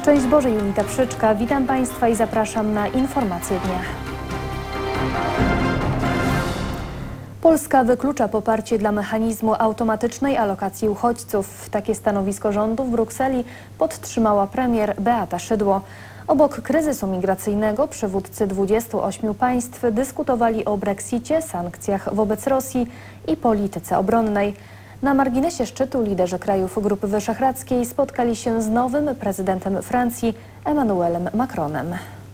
Szczęść Boże, Julita Przyczka. Witam Państwa i zapraszam na informacje dnia. Polska wyklucza poparcie dla mechanizmu automatycznej alokacji uchodźców. Takie stanowisko rządu w Brukseli podtrzymała premier Beata Szydło. Obok kryzysu migracyjnego przywódcy 28 państw dyskutowali o Brexicie, sankcjach wobec Rosji i polityce obronnej. Na marginesie szczytu liderzy krajów Grupy Wyszehradzkiej spotkali się z nowym prezydentem Francji Emmanuelem Macronem.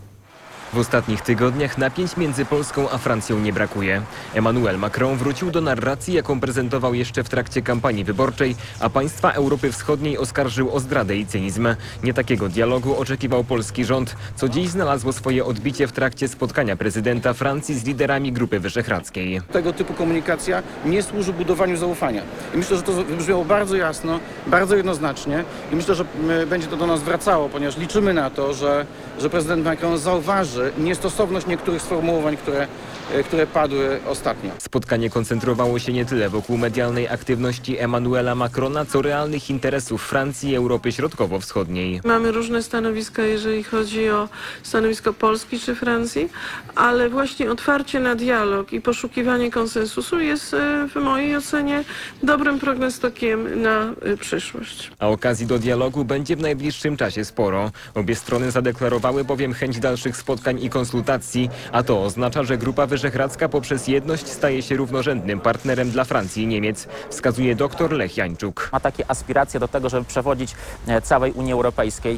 W ostatnich tygodniach napięć między Polską a Francją nie brakuje. Emmanuel Macron wrócił do narracji, jaką prezentował jeszcze w trakcie kampanii wyborczej, a państwa Europy Wschodniej oskarżył o zdradę i cynizm. Nie takiego dialogu oczekiwał polski rząd, co dziś znalazło swoje odbicie w trakcie spotkania prezydenta Francji z liderami Grupy Wyszehradzkiej. Tego typu komunikacja nie służy budowaniu zaufania. I myślę, że to wybrzmiało bardzo jasno, bardzo jednoznacznie i myślę, że będzie to do nas wracało, ponieważ liczymy na to, że prezydent Macron zauważy niestosowność niektórych sformułowań, które padły ostatnio. Spotkanie koncentrowało się nie tyle wokół medialnej aktywności Emmanuela Macrona, co realnych interesów Francji i Europy Środkowo-Wschodniej. Mamy różne stanowiska, jeżeli chodzi o stanowisko Polski czy Francji, ale właśnie otwarcie na dialog i poszukiwanie konsensusu jest w mojej ocenie dobrym prognostykiem na przyszłość. A okazji do dialogu będzie w najbliższym czasie sporo. Obie strony zadeklarowały bowiem chęć dalszych spotkań i konsultacji, a to oznacza, że Grupa Wyszehradzka poprzez jedność staje się równorzędnym partnerem dla Francji i Niemiec, wskazuje dr Lech Jańczuk. Ma takie aspiracje do tego, żeby przewodzić całej Unii Europejskiej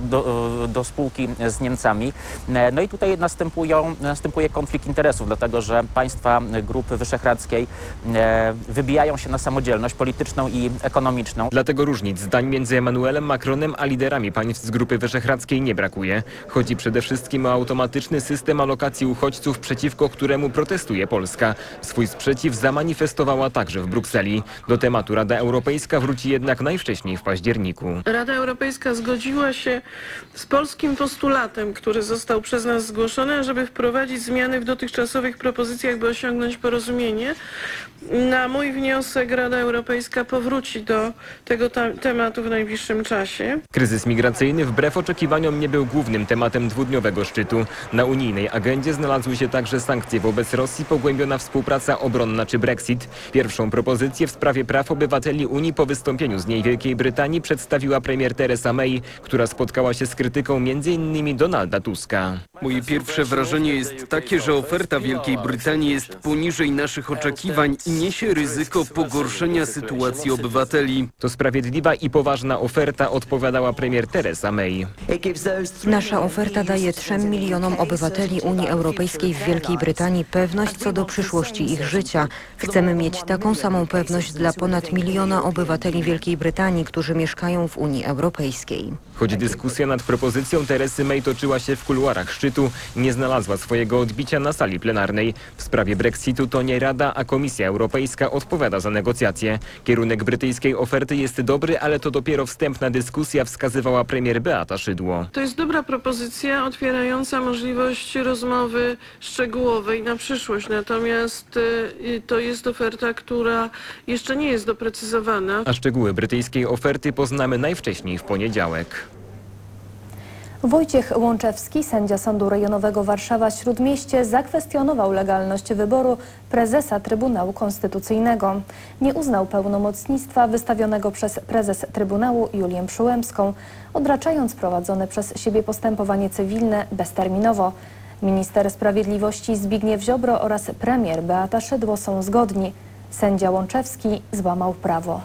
do spółki z Niemcami. No i tutaj następuje konflikt interesów, dlatego że państwa Grupy Wyszehradzkiej wybijają się na samodzielność polityczną i ekonomiczną. Dlatego różnic zdań między Emmanuelem Macronem a liderami państw z Grupy Wyszehradzkiej nie brakuje. Chodzi przede wszystkim o automatyczny system alokacji uchodźców, przeciwko któremu protestuje Polska. Swój sprzeciw zamanifestowała także w Brukseli. Do tematu Rada Europejska wróci jednak najwcześniej w październiku. Rada Europejska zgodziła się z polskim postulatem, który został przez nas zgłoszony, żeby wprowadzić zmiany w dotychczasowych propozycjach, by osiągnąć porozumienie. Na mój wniosek Rada Europejska powróci do tego tematu w najbliższym czasie. Kryzys migracyjny wbrew oczekiwaniom nie był głównym tematem dwudniowego szczytu. Na unijnej agendzie znalazły się także sankcje wobec Rosji, pogłębiona współpraca obronna czy Brexit. Pierwszą propozycję w sprawie praw obywateli Unii po wystąpieniu z niej Wielkiej Brytanii przedstawiła premier Theresa May, która spotkała się z krytyką m.in. Donalda Tuska. Moje pierwsze wrażenie jest takie, że oferta Wielkiej Brytanii jest poniżej naszych oczekiwań i niesie ryzyko pogorszenia sytuacji obywateli. To sprawiedliwa i poważna oferta, odpowiadała premier Theresa May. Nasza oferta daje 3 milionom obywateli Unii Europejskiej w Wielkiej Brytanii pewność co do przyszłości ich życia. Chcemy mieć taką samą pewność dla ponad 1 miliona obywateli Wielkiej Brytanii, którzy mieszkają w Unii Europejskiej. Choć dyskusja nad propozycją Teresy May toczyła się w kuluarach szczytu, nie znalazła swojego odbicia na sali plenarnej. W sprawie Brexitu to nie Rada, a Komisja Europejska odpowiada za negocjacje. Kierunek brytyjskiej oferty jest dobry, ale to dopiero wstępna dyskusja, wskazywała premier Beata Szydło. To jest dobra propozycja otwierająca możliwość rozmowy szczegółowej na przyszłość, natomiast to jest oferta, która jeszcze nie jest doprecyzowana. A szczegóły brytyjskiej oferty poznamy najwcześniej w poniedziałek. Wojciech Łączewski, sędzia Sądu Rejonowego Warszawa-Śródmieście, zakwestionował legalność wyboru prezesa Trybunału Konstytucyjnego. Nie uznał pełnomocnictwa wystawionego przez prezes Trybunału Julię Przyłębską, odraczając prowadzone przez siebie postępowanie cywilne bezterminowo. Minister Sprawiedliwości Zbigniew Ziobro oraz premier Beata Szydło są zgodni. Sędzia Łączewski złamał prawo.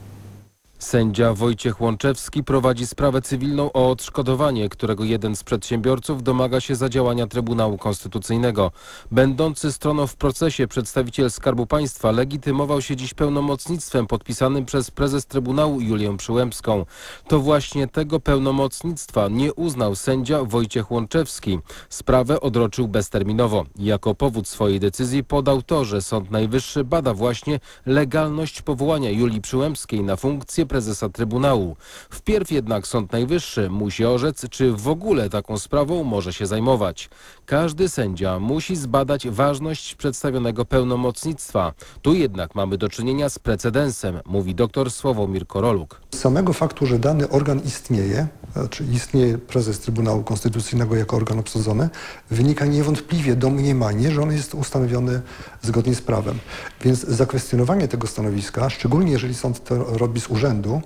Sędzia Wojciech Łączewski prowadzi sprawę cywilną o odszkodowanie, którego jeden z przedsiębiorców domaga się za działania Trybunału Konstytucyjnego. Będący stroną w procesie przedstawiciel Skarbu Państwa legitymował się dziś pełnomocnictwem podpisanym przez prezes Trybunału Julię Przyłębską. To właśnie tego pełnomocnictwa nie uznał sędzia Wojciech Łączewski. Sprawę odroczył bezterminowo. Jako powód swojej decyzji podał to, że Sąd Najwyższy bada właśnie legalność powołania Julii Przyłębskiej na funkcję prezesa Trybunału. Wpierw jednak Sąd Najwyższy musi orzec, czy w ogóle taką sprawą może się zajmować. Każdy sędzia musi zbadać ważność przedstawionego pełnomocnictwa. Tu jednak mamy do czynienia z precedensem, mówi dr Sławomir Koroluk. Z samego faktu, że dany organ istnieje, czy istnieje prezes Trybunału Konstytucyjnego jako organ obsadzony, wynika niewątpliwie domniemanie, że on jest ustanowiony zgodnie z prawem. Więc zakwestionowanie tego stanowiska, szczególnie jeżeli sąd to robi z urzędu,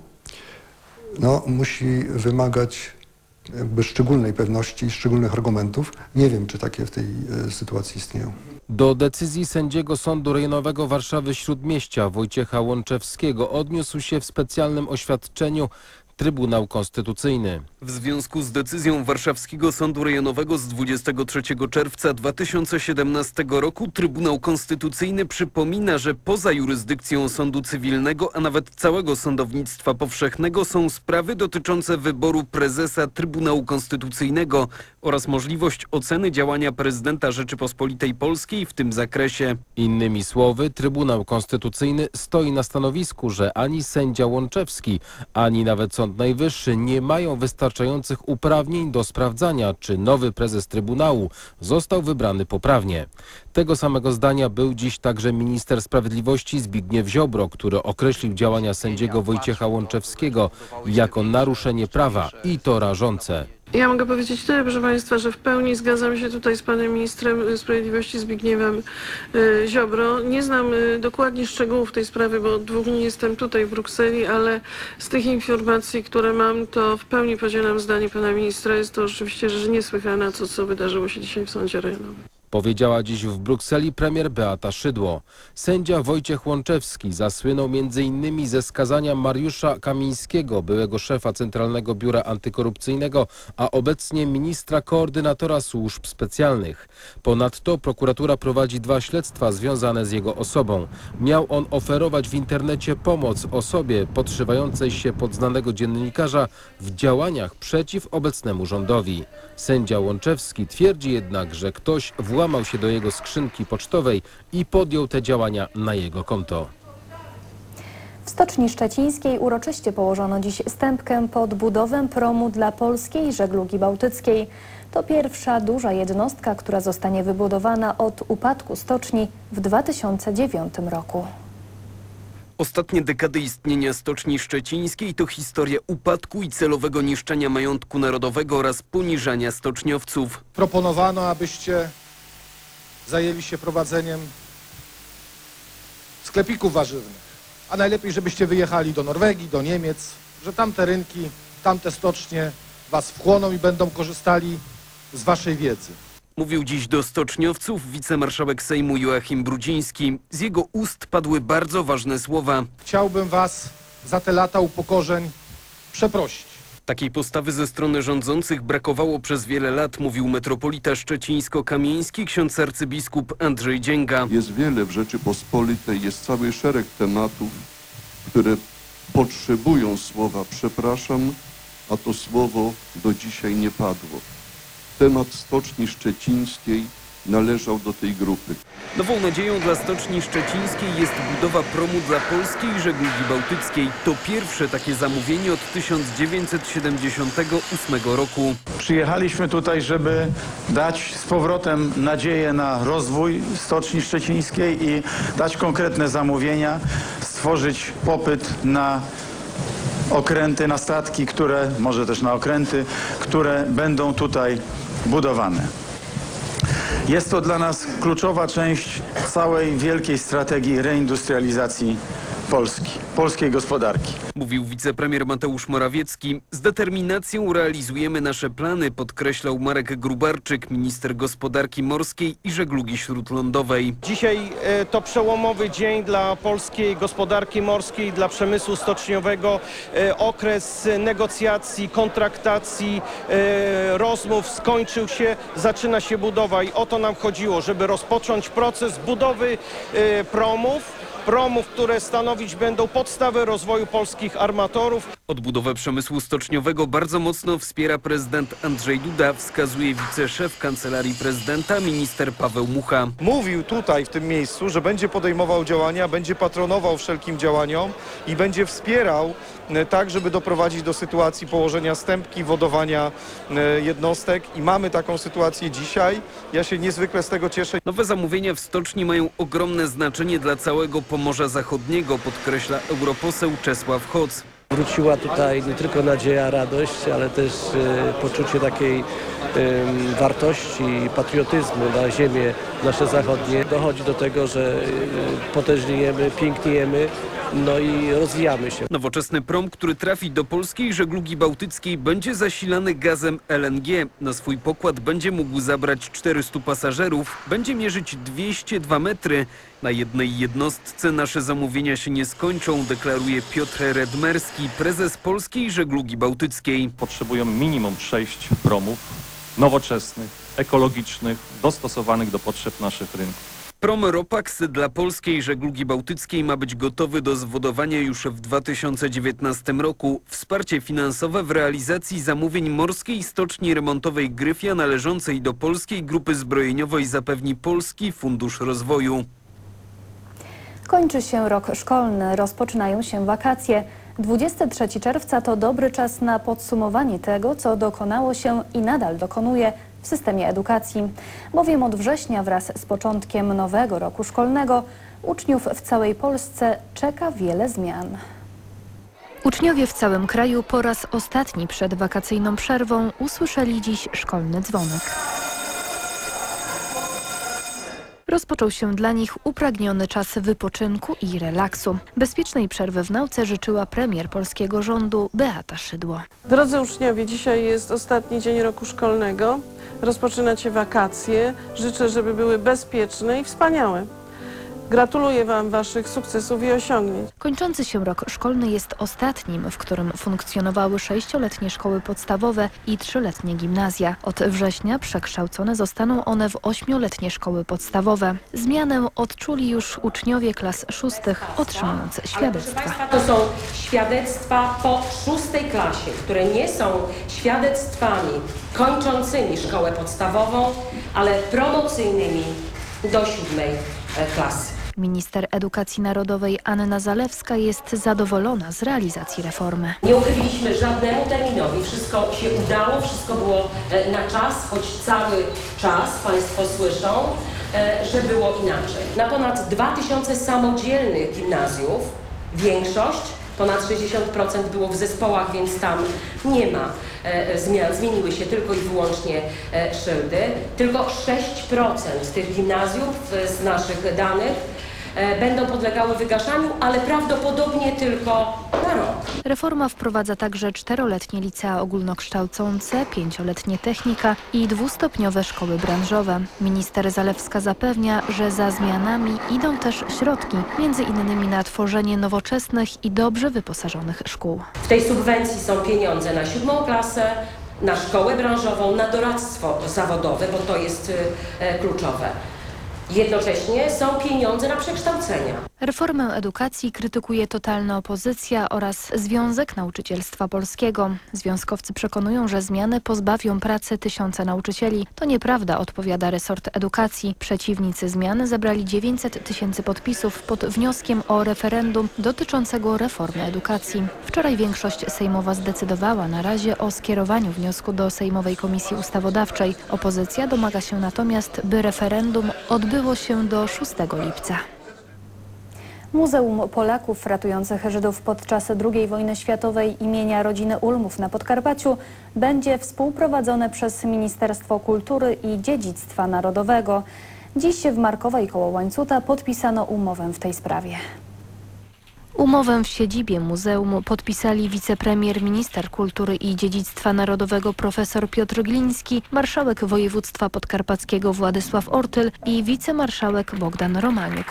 musi wymagać jakby szczególnej pewności i szczególnych argumentów. Nie wiem, czy takie w tej sytuacji istnieją. Do decyzji sędziego Sądu Rejonowego Warszawy-Śródmieścia Wojciecha Łączewskiego odniósł się w specjalnym oświadczeniu Trybunał Konstytucyjny. W związku z decyzją Warszawskiego Sądu Rejonowego z 23 czerwca 2017 roku Trybunał Konstytucyjny przypomina, że poza jurysdykcją sądu cywilnego, a nawet całego sądownictwa powszechnego są sprawy dotyczące wyboru prezesa Trybunału Konstytucyjnego oraz możliwość oceny działania prezydenta Rzeczypospolitej Polskiej w tym zakresie. Innymi słowy, Trybunał Konstytucyjny stoi na stanowisku, że ani sędzia Łączewski, ani nawet Sąd Najwyższy nie mają wystarczających uprawnień do sprawdzania, czy nowy prezes Trybunału został wybrany poprawnie. Tego samego zdania był dziś także minister sprawiedliwości Zbigniew Ziobro, który określił działania sędziego Wojciecha Łączewskiego jako naruszenie prawa i to rażące. Ja mogę powiedzieć tyle, proszę Państwa, że w pełni zgadzam się tutaj z panem ministrem sprawiedliwości Zbigniewem Ziobro. Nie znam dokładnie szczegółów tej sprawy, bo od 2 dni jestem tutaj w Brukseli, ale z tych informacji, które mam, to w pełni podzielam zdanie pana ministra. Jest to rzeczywiście rzecz niesłychana, co wydarzyło się dzisiaj w sądzie rejonowym. Powiedziała dziś w Brukseli premier Beata Szydło. Sędzia Wojciech Łączewski zasłynął m.in. ze skazania Mariusza Kamińskiego, byłego szefa Centralnego Biura Antykorupcyjnego, a obecnie ministra koordynatora służb specjalnych. Ponadto prokuratura prowadzi 2 śledztwa związane z jego osobą. Miał on oferować w internecie pomoc osobie podszywającej się pod znanego dziennikarza w działaniach przeciw obecnemu rządowi. Sędzia Łączewski twierdzi jednak, że ktoś włamał się do jego skrzynki pocztowej i podjął te działania na jego konto. W Stoczni Szczecińskiej uroczyście położono dziś stępkę pod budowę promu dla polskiej żeglugi bałtyckiej. To pierwsza duża jednostka, która zostanie wybudowana od upadku stoczni w 2009 roku. Ostatnie dekady istnienia Stoczni Szczecińskiej to historia upadku i celowego niszczenia majątku narodowego oraz poniżania stoczniowców. Proponowano, abyście zajęli się prowadzeniem sklepików warzywnych, a najlepiej, żebyście wyjechali do Norwegii, do Niemiec, że tamte rynki, tamte stocznie was wchłoną i będą korzystali z waszej wiedzy. Mówił dziś do stoczniowców wicemarszałek Sejmu Joachim Brudziński. Z jego ust padły bardzo ważne słowa. Chciałbym was za te lata upokorzeń przeprosić. Takiej postawy ze strony rządzących brakowało przez wiele lat, mówił metropolita szczecińsko-kamieński, ksiądz arcybiskup Andrzej Dzięga. Jest wiele w Rzeczypospolitej, jest cały szereg tematów, które potrzebują słowa przepraszam, a to słowo do dzisiaj nie padło. Temat Stoczni Szczecińskiej należał do tej grupy. Nową nadzieją dla Stoczni Szczecińskiej jest budowa promu dla polskiej żeglugi bałtyckiej. To pierwsze takie zamówienie od 1978 roku. Przyjechaliśmy tutaj, żeby dać z powrotem nadzieję na rozwój Stoczni Szczecińskiej i dać konkretne zamówienia, stworzyć popyt na okręty, na statki, może też na okręty, które będą tutaj budowane. Jest to dla nas kluczowa część całej wielkiej strategii reindustrializacji Polski, polskiej gospodarki. Mówił wicepremier Mateusz Morawiecki. Z determinacją realizujemy nasze plany, podkreślał Marek Grubarczyk, minister gospodarki morskiej i żeglugi śródlądowej. Dzisiaj to przełomowy dzień dla polskiej gospodarki morskiej, dla przemysłu stoczniowego. Okres negocjacji, kontraktacji, rozmów skończył się, zaczyna się budowa i o to nam chodziło, żeby rozpocząć proces budowy promów, które stanowić będą podstawę rozwoju polskich armatorów. Odbudowę przemysłu stoczniowego bardzo mocno wspiera prezydent Andrzej Duda, wskazuje wiceszef Kancelarii Prezydenta, minister Paweł Mucha. Mówił tutaj w tym miejscu, że będzie podejmował działania, będzie patronował wszelkim działaniom i będzie wspierał tak, żeby doprowadzić do sytuacji położenia stępki, wodowania jednostek i mamy taką sytuację dzisiaj. Ja się niezwykle z tego cieszę. Nowe zamówienia w stoczni mają ogromne znaczenie dla całego Pomorza Zachodniego, podkreśla europoseł Czesław Hoc. Wróciła tutaj nie tylko nadzieja, radość, ale też poczucie takiej wartości, patriotyzmu na ziemię nasze zachodnie. Dochodzi do tego, że potężniejemy, piękniejemy, no i rozwijamy się. Nowoczesny prom, który trafi do polskiej żeglugi bałtyckiej, będzie zasilany gazem LNG. Na swój pokład będzie mógł zabrać 400 pasażerów. Będzie mierzyć 202 metry. Na jednej jednostce nasze zamówienia się nie skończą, deklaruje Piotr Redmerski, prezes Polskiej Żeglugi Bałtyckiej. Potrzebują minimum 6 promów nowoczesnych, ekologicznych, dostosowanych do potrzeb naszych rynków. Prom Ropax dla Polskiej Żeglugi Bałtyckiej ma być gotowy do zwodowania już w 2019 roku. Wsparcie finansowe w realizacji zamówień Morskiej Stoczni Remontowej Gryfia należącej do Polskiej Grupy Zbrojeniowej zapewni Polski Fundusz Rozwoju. Kończy się rok szkolny, rozpoczynają się wakacje. 23 czerwca to dobry czas na podsumowanie tego, co dokonało się i nadal dokonuje w systemie edukacji, bowiem od września wraz z początkiem nowego roku szkolnego uczniów w całej Polsce czeka wiele zmian. Uczniowie w całym kraju po raz ostatni przed wakacyjną przerwą usłyszeli dziś szkolny dzwonek. Rozpoczął się dla nich upragniony czas wypoczynku i relaksu. Bezpiecznej przerwy w nauce życzyła premier polskiego rządu Beata Szydło. Drodzy uczniowie, dzisiaj jest ostatni dzień roku szkolnego. Rozpoczynacie wakacje. Życzę, żeby były bezpieczne i wspaniałe. Gratuluję Wam Waszych sukcesów i osiągnięć. Kończący się rok szkolny jest ostatnim, w którym funkcjonowały 6-letnie szkoły podstawowe i 3-letnie gimnazja. Od września przekształcone zostaną one w 8-letnie szkoły podstawowe. Zmianę odczuli już uczniowie klas 6, otrzymując świadectwa. Proszę Państwa, to są świadectwa po 6. klasie, które nie są świadectwami kończącymi szkołę podstawową, ale promocyjnymi do 7. klasy. Minister Edukacji Narodowej Anna Zalewska jest zadowolona z realizacji reformy. Nie uchyliliśmy żadnemu terminowi, wszystko się udało, wszystko było na czas, choć cały czas Państwo słyszą, że było inaczej. Na ponad 2000 samodzielnych gimnazjów większość, ponad 60% było w zespołach, więc tam nie ma zmian. Zmieniły się tylko i wyłącznie szyldy. Tylko 6% tych gimnazjów z naszych danych będą podlegały wygaszaniu, ale prawdopodobnie tylko na rok. Reforma wprowadza także 4-letnie licea ogólnokształcące, 5-letnie technika i 2-stopniowe szkoły branżowe. Minister Zalewska zapewnia, że za zmianami idą też środki, między innymi na tworzenie nowoczesnych i dobrze wyposażonych szkół. W tej subwencji są pieniądze na 7. klasę, na szkołę branżową, na doradztwo zawodowe, bo to jest kluczowe. Jednocześnie są pieniądze na przekształcenia. Reformę edukacji krytykuje totalna opozycja oraz Związek Nauczycielstwa Polskiego. Związkowcy przekonują, że zmiany pozbawią pracy tysiące nauczycieli. To nieprawda, odpowiada resort edukacji. Przeciwnicy zmiany zebrali 900 000 podpisów pod wnioskiem o referendum dotyczącego reformy edukacji. Wczoraj większość sejmowa zdecydowała na razie o skierowaniu wniosku do Sejmowej Komisji Ustawodawczej. Opozycja domaga się natomiast, by referendum odbyło się do 6 lipca. Muzeum Polaków ratujących Żydów podczas II wojny światowej imienia rodziny Ulmów na Podkarpaciu będzie współprowadzone przez Ministerstwo Kultury i Dziedzictwa Narodowego. Dziś w Markowej koło Łańcuta podpisano umowę w tej sprawie. Umowę w siedzibie muzeum podpisali wicepremier, minister kultury i dziedzictwa narodowego profesor Piotr Gliński, marszałek województwa podkarpackiego Władysław Ortyl i wicemarszałek Bogdan Romaniuk.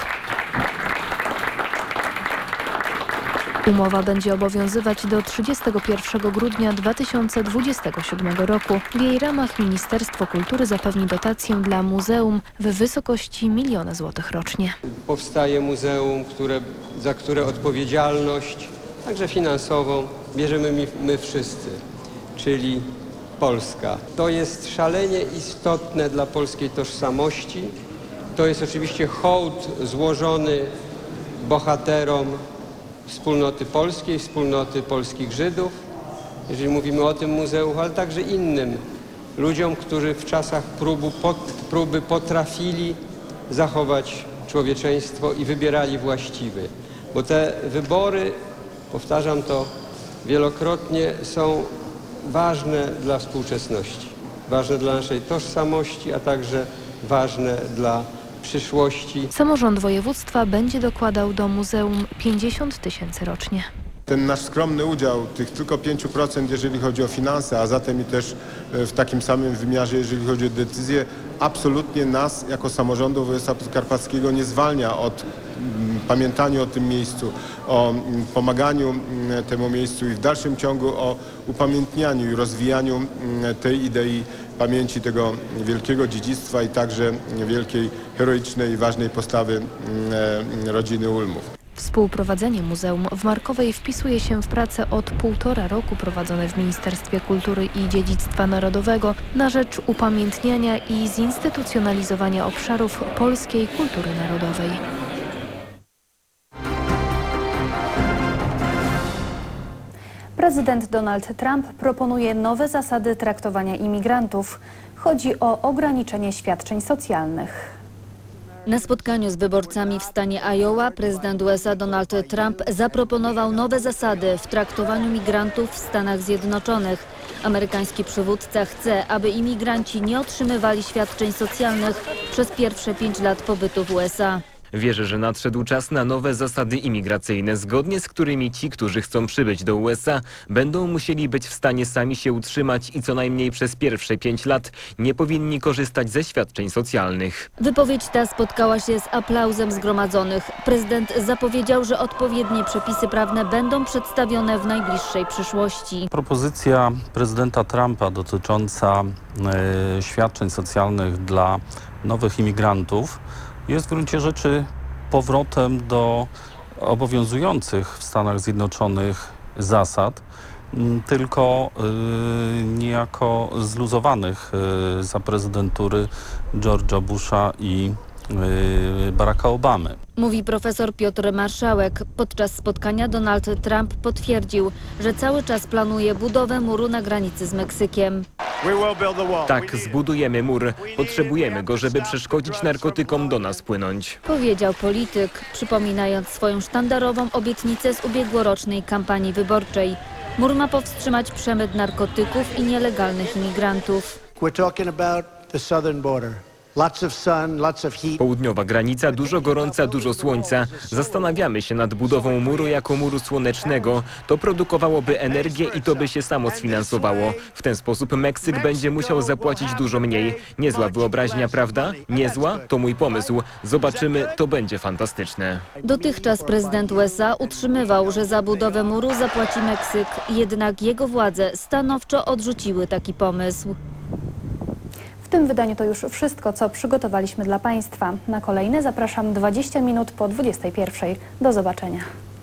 Umowa będzie obowiązywać do 31 grudnia 2027 roku. W jej ramach Ministerstwo Kultury zapewni dotację dla muzeum w wysokości 1 000 000 złotych rocznie. Powstaje muzeum, za które odpowiedzialność także finansową bierzemy my wszyscy, czyli Polska. To jest szalenie istotne dla polskiej tożsamości. To jest oczywiście hołd złożony bohaterom wspólnoty polskiej, wspólnoty polskich Żydów, jeżeli mówimy o tym muzeum, ale także innym ludziom, którzy w czasach próby potrafili zachować człowieczeństwo i wybierali właściwy. Bo te wybory, powtarzam to wielokrotnie, są ważne dla współczesności, ważne dla naszej tożsamości, a także ważne dla przyszłości. Samorząd województwa będzie dokładał do muzeum 50 000 rocznie. Ten nasz skromny udział, tych tylko 5%, jeżeli chodzi o finanse, a zatem i też w takim samym wymiarze, jeżeli chodzi o decyzje, absolutnie nas jako samorządu województwa podkarpackiego nie zwalnia od pamiętania o tym miejscu, o pomaganiu temu miejscu i w dalszym ciągu o upamiętnianiu i rozwijaniu tej idei pamięci tego wielkiego dziedzictwa i także wielkiej, heroicznej i ważnej postawy rodziny Ulmów. Współprowadzenie muzeum w Markowej wpisuje się w pracę od 1,5 roku prowadzone w Ministerstwie Kultury i Dziedzictwa Narodowego na rzecz upamiętniania i zinstytucjonalizowania obszarów polskiej kultury narodowej. Prezydent Donald Trump proponuje nowe zasady traktowania imigrantów. Chodzi o ograniczenie świadczeń socjalnych. Na spotkaniu z wyborcami w stanie Iowa prezydent USA Donald Trump zaproponował nowe zasady w traktowaniu migrantów w Stanach Zjednoczonych. Amerykański przywódca chce, aby imigranci nie otrzymywali świadczeń socjalnych przez pierwsze 5 lat pobytu w USA. Wierzę, że nadszedł czas na nowe zasady imigracyjne, zgodnie z którymi ci, którzy chcą przybyć do USA, będą musieli być w stanie sami się utrzymać i co najmniej przez pierwsze 5 lat nie powinni korzystać ze świadczeń socjalnych. Wypowiedź ta spotkała się z aplauzem zgromadzonych. Prezydent zapowiedział, że odpowiednie przepisy prawne będą przedstawione w najbliższej przyszłości. Propozycja prezydenta Trumpa dotycząca świadczeń socjalnych dla nowych imigrantów jest w gruncie rzeczy powrotem do obowiązujących w Stanach Zjednoczonych zasad, tylko niejako zluzowanych za prezydentury George'a Busha i Baracka Obamy. Mówi profesor Piotr Marszałek. Podczas spotkania Donald Trump potwierdził, że cały czas planuje budowę muru na granicy z Meksykiem. Tak, zbudujemy mur. Potrzebujemy go, żeby przeszkodzić narkotykom do nas płynąć. Powiedział polityk, przypominając swoją sztandarową obietnicę z ubiegłorocznej kampanii wyborczej. Mur ma powstrzymać przemyt narkotyków i nielegalnych imigrantów. Południowa granica, dużo gorąca, dużo słońca. Zastanawiamy się nad budową muru jako muru słonecznego. To produkowałoby energię i to by się samo sfinansowało. W ten sposób Meksyk będzie musiał zapłacić dużo mniej. Niezła wyobraźnia, prawda? Niezła? To mój pomysł. Zobaczymy, to będzie fantastyczne. Dotychczas prezydent USA utrzymywał, że za budowę muru zapłaci Meksyk, jednak jego władze stanowczo odrzuciły taki pomysł. W tym wydaniu to już wszystko, co przygotowaliśmy dla Państwa. Na kolejne zapraszam 20 minut po 21. Do zobaczenia.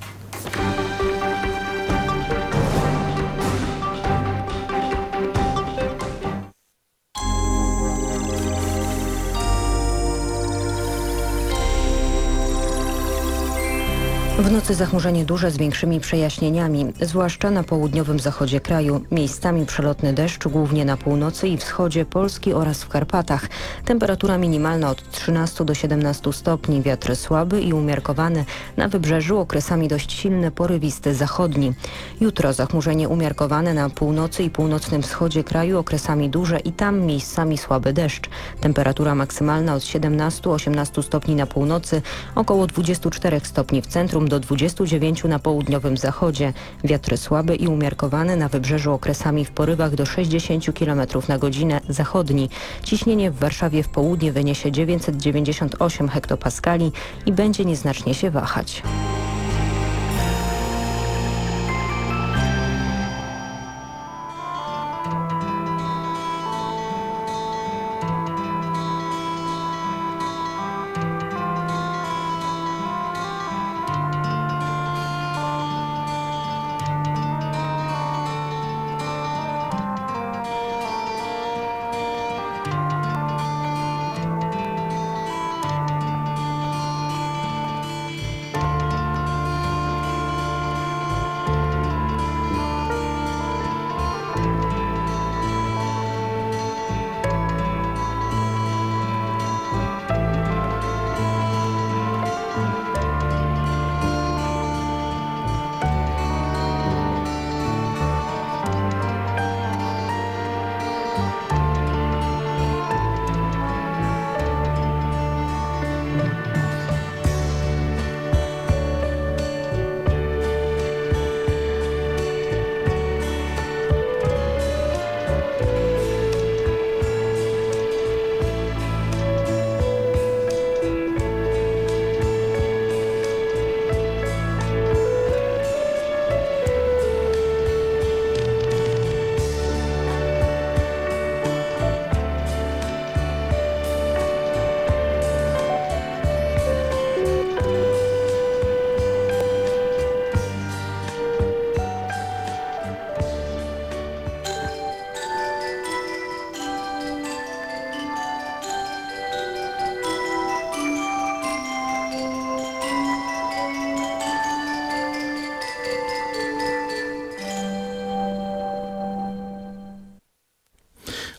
W nocy zachmurzenie duże z większymi przejaśnieniami, zwłaszcza na południowym zachodzie kraju. Miejscami przelotny deszcz, głównie na północy i wschodzie Polski oraz w Karpatach. Temperatura minimalna od 13 do 17 stopni, wiatr słaby i umiarkowany. Na wybrzeżu okresami dość silny, porywisty zachodni. Jutro zachmurzenie umiarkowane na północy i północnym wschodzie kraju, okresami duże i tam miejscami słaby deszcz. Temperatura maksymalna od 17-18 stopni na północy, około 24 stopni w centrum, do 29 na południowym zachodzie. Wiatr słaby i umiarkowany, na wybrzeżu okresami w porywach do 60 km na godzinę zachodni. Ciśnienie w Warszawie w południe wyniesie 998 hektopaskali i będzie nieznacznie się wahać.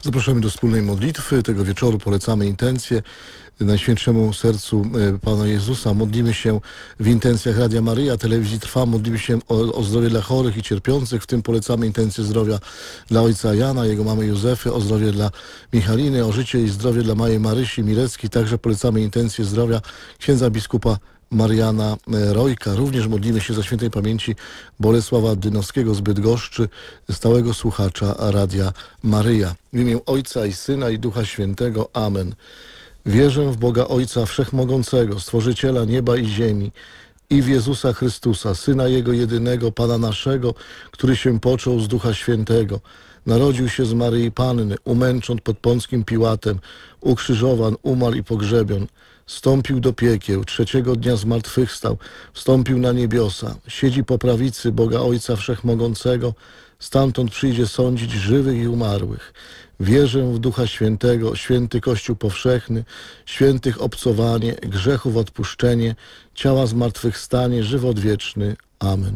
Zapraszamy do wspólnej modlitwy. Tego wieczoru polecamy intencje Najświętszemu Sercu Pana Jezusa. Modlimy się w intencjach Radia Maryja, telewizji Trwa. Modlimy się o zdrowie dla chorych i cierpiących. W tym polecamy intencję zdrowia dla ojca Jana, jego mamy Józefy, o zdrowie dla Michaliny, o życie i zdrowie dla Majej Marysi Mireckiej. Także polecamy intencję zdrowia księdza biskupa Mariana Rojka. Również modlimy się za świętej pamięci Bolesława Dynowskiego z Bydgoszczy, stałego słuchacza Radia Maryja. W imię Ojca i Syna i Ducha Świętego. Amen. Wierzę w Boga Ojca Wszechmogącego, Stworzyciela nieba i ziemi, i w Jezusa Chrystusa, Syna Jego jedynego, Pana naszego, który się począł z Ducha Świętego. Narodził się z Maryi Panny, umęczon pod Pąckim Piłatem, ukrzyżowan, umarł i pogrzebion. Wstąpił do piekieł, trzeciego dnia zmartwychwstał, wstąpił na niebiosa, siedzi po prawicy Boga Ojca Wszechmogącego, stamtąd przyjdzie sądzić żywych i umarłych. Wierzę w Ducha Świętego, święty Kościół powszechny, świętych obcowanie, grzechów odpuszczenie, ciała zmartwychwstanie, żywot wieczny. Amen.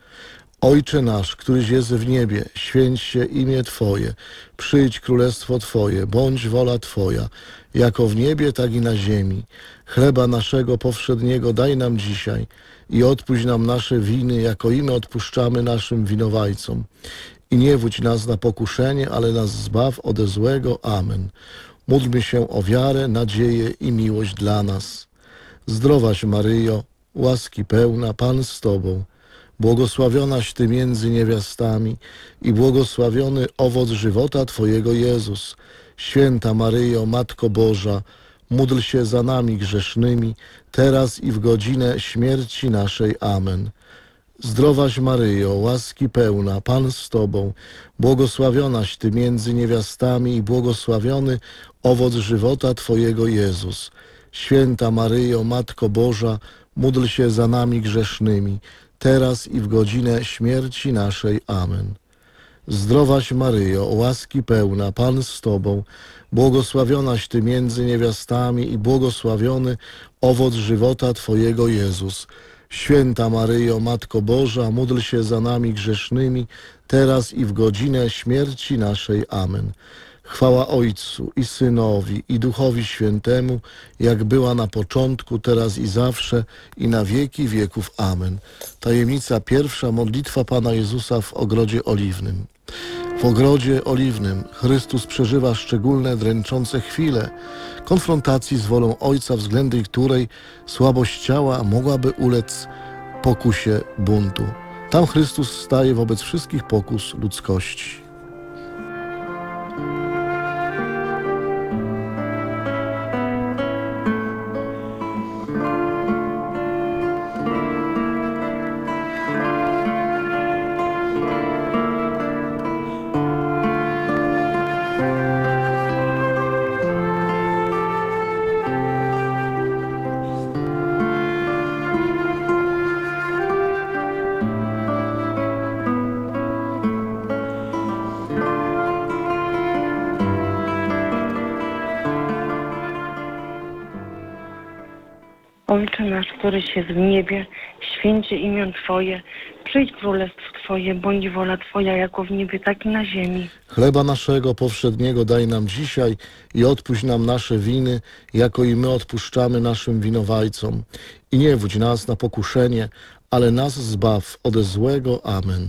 Ojcze nasz, któryś jest w niebie, święć się imię Twoje, przyjdź królestwo Twoje, bądź wola Twoja, jako w niebie, tak i na ziemi. Chleba naszego powszedniego daj nam dzisiaj i odpuść nam nasze winy, jako i my odpuszczamy naszym winowajcom. I nie wódź nas na pokuszenie, ale nas zbaw ode złego. Amen. Módlmy się o wiarę, nadzieję i miłość dla nas. Zdrowaś Maryjo, łaski pełna, Pan z Tobą, błogosławionaś Ty między niewiastami i błogosławiony owoc żywota Twojego Jezus. Święta Maryjo, Matko Boża, módl się za nami grzesznymi, teraz i w godzinę śmierci naszej. Amen. Zdrowaś Maryjo, łaski pełna, Pan z Tobą, błogosławionaś Ty między niewiastami i błogosławiony owoc żywota Twojego Jezus. Święta Maryjo, Matko Boża, módl się za nami grzesznymi, teraz i w godzinę śmierci naszej. Amen. Zdrowaś Maryjo, łaski pełna, Pan z Tobą, błogosławionaś Ty między niewiastami i błogosławiony owoc żywota Twojego Jezus. Święta Maryjo, Matko Boża, módl się za nami grzesznymi, teraz i w godzinę śmierci naszej. Amen. Chwała Ojcu i Synowi i Duchowi Świętemu, jak była na początku, teraz i zawsze, i na wieki wieków. Amen. Tajemnica pierwsza, modlitwa Pana Jezusa w Ogrodzie Oliwnym. W Ogrodzie Oliwnym Chrystus przeżywa szczególne, dręczące chwile konfrontacji z wolą Ojca, względem której słabość ciała mogłaby ulec pokusie buntu. Tam Chrystus staje wobec wszystkich pokus ludzkości. Ojcze nasz, któryś jest w niebie, święć się imię Twoje, przyjdź królestwo Twoje, bądź wola Twoja, jako w niebie, tak i na ziemi. Chleba naszego powszedniego daj nam dzisiaj i odpuść nam nasze winy, jako i my odpuszczamy naszym winowajcom. I nie wódź nas na pokuszenie, ale nas zbaw ode złego. Amen.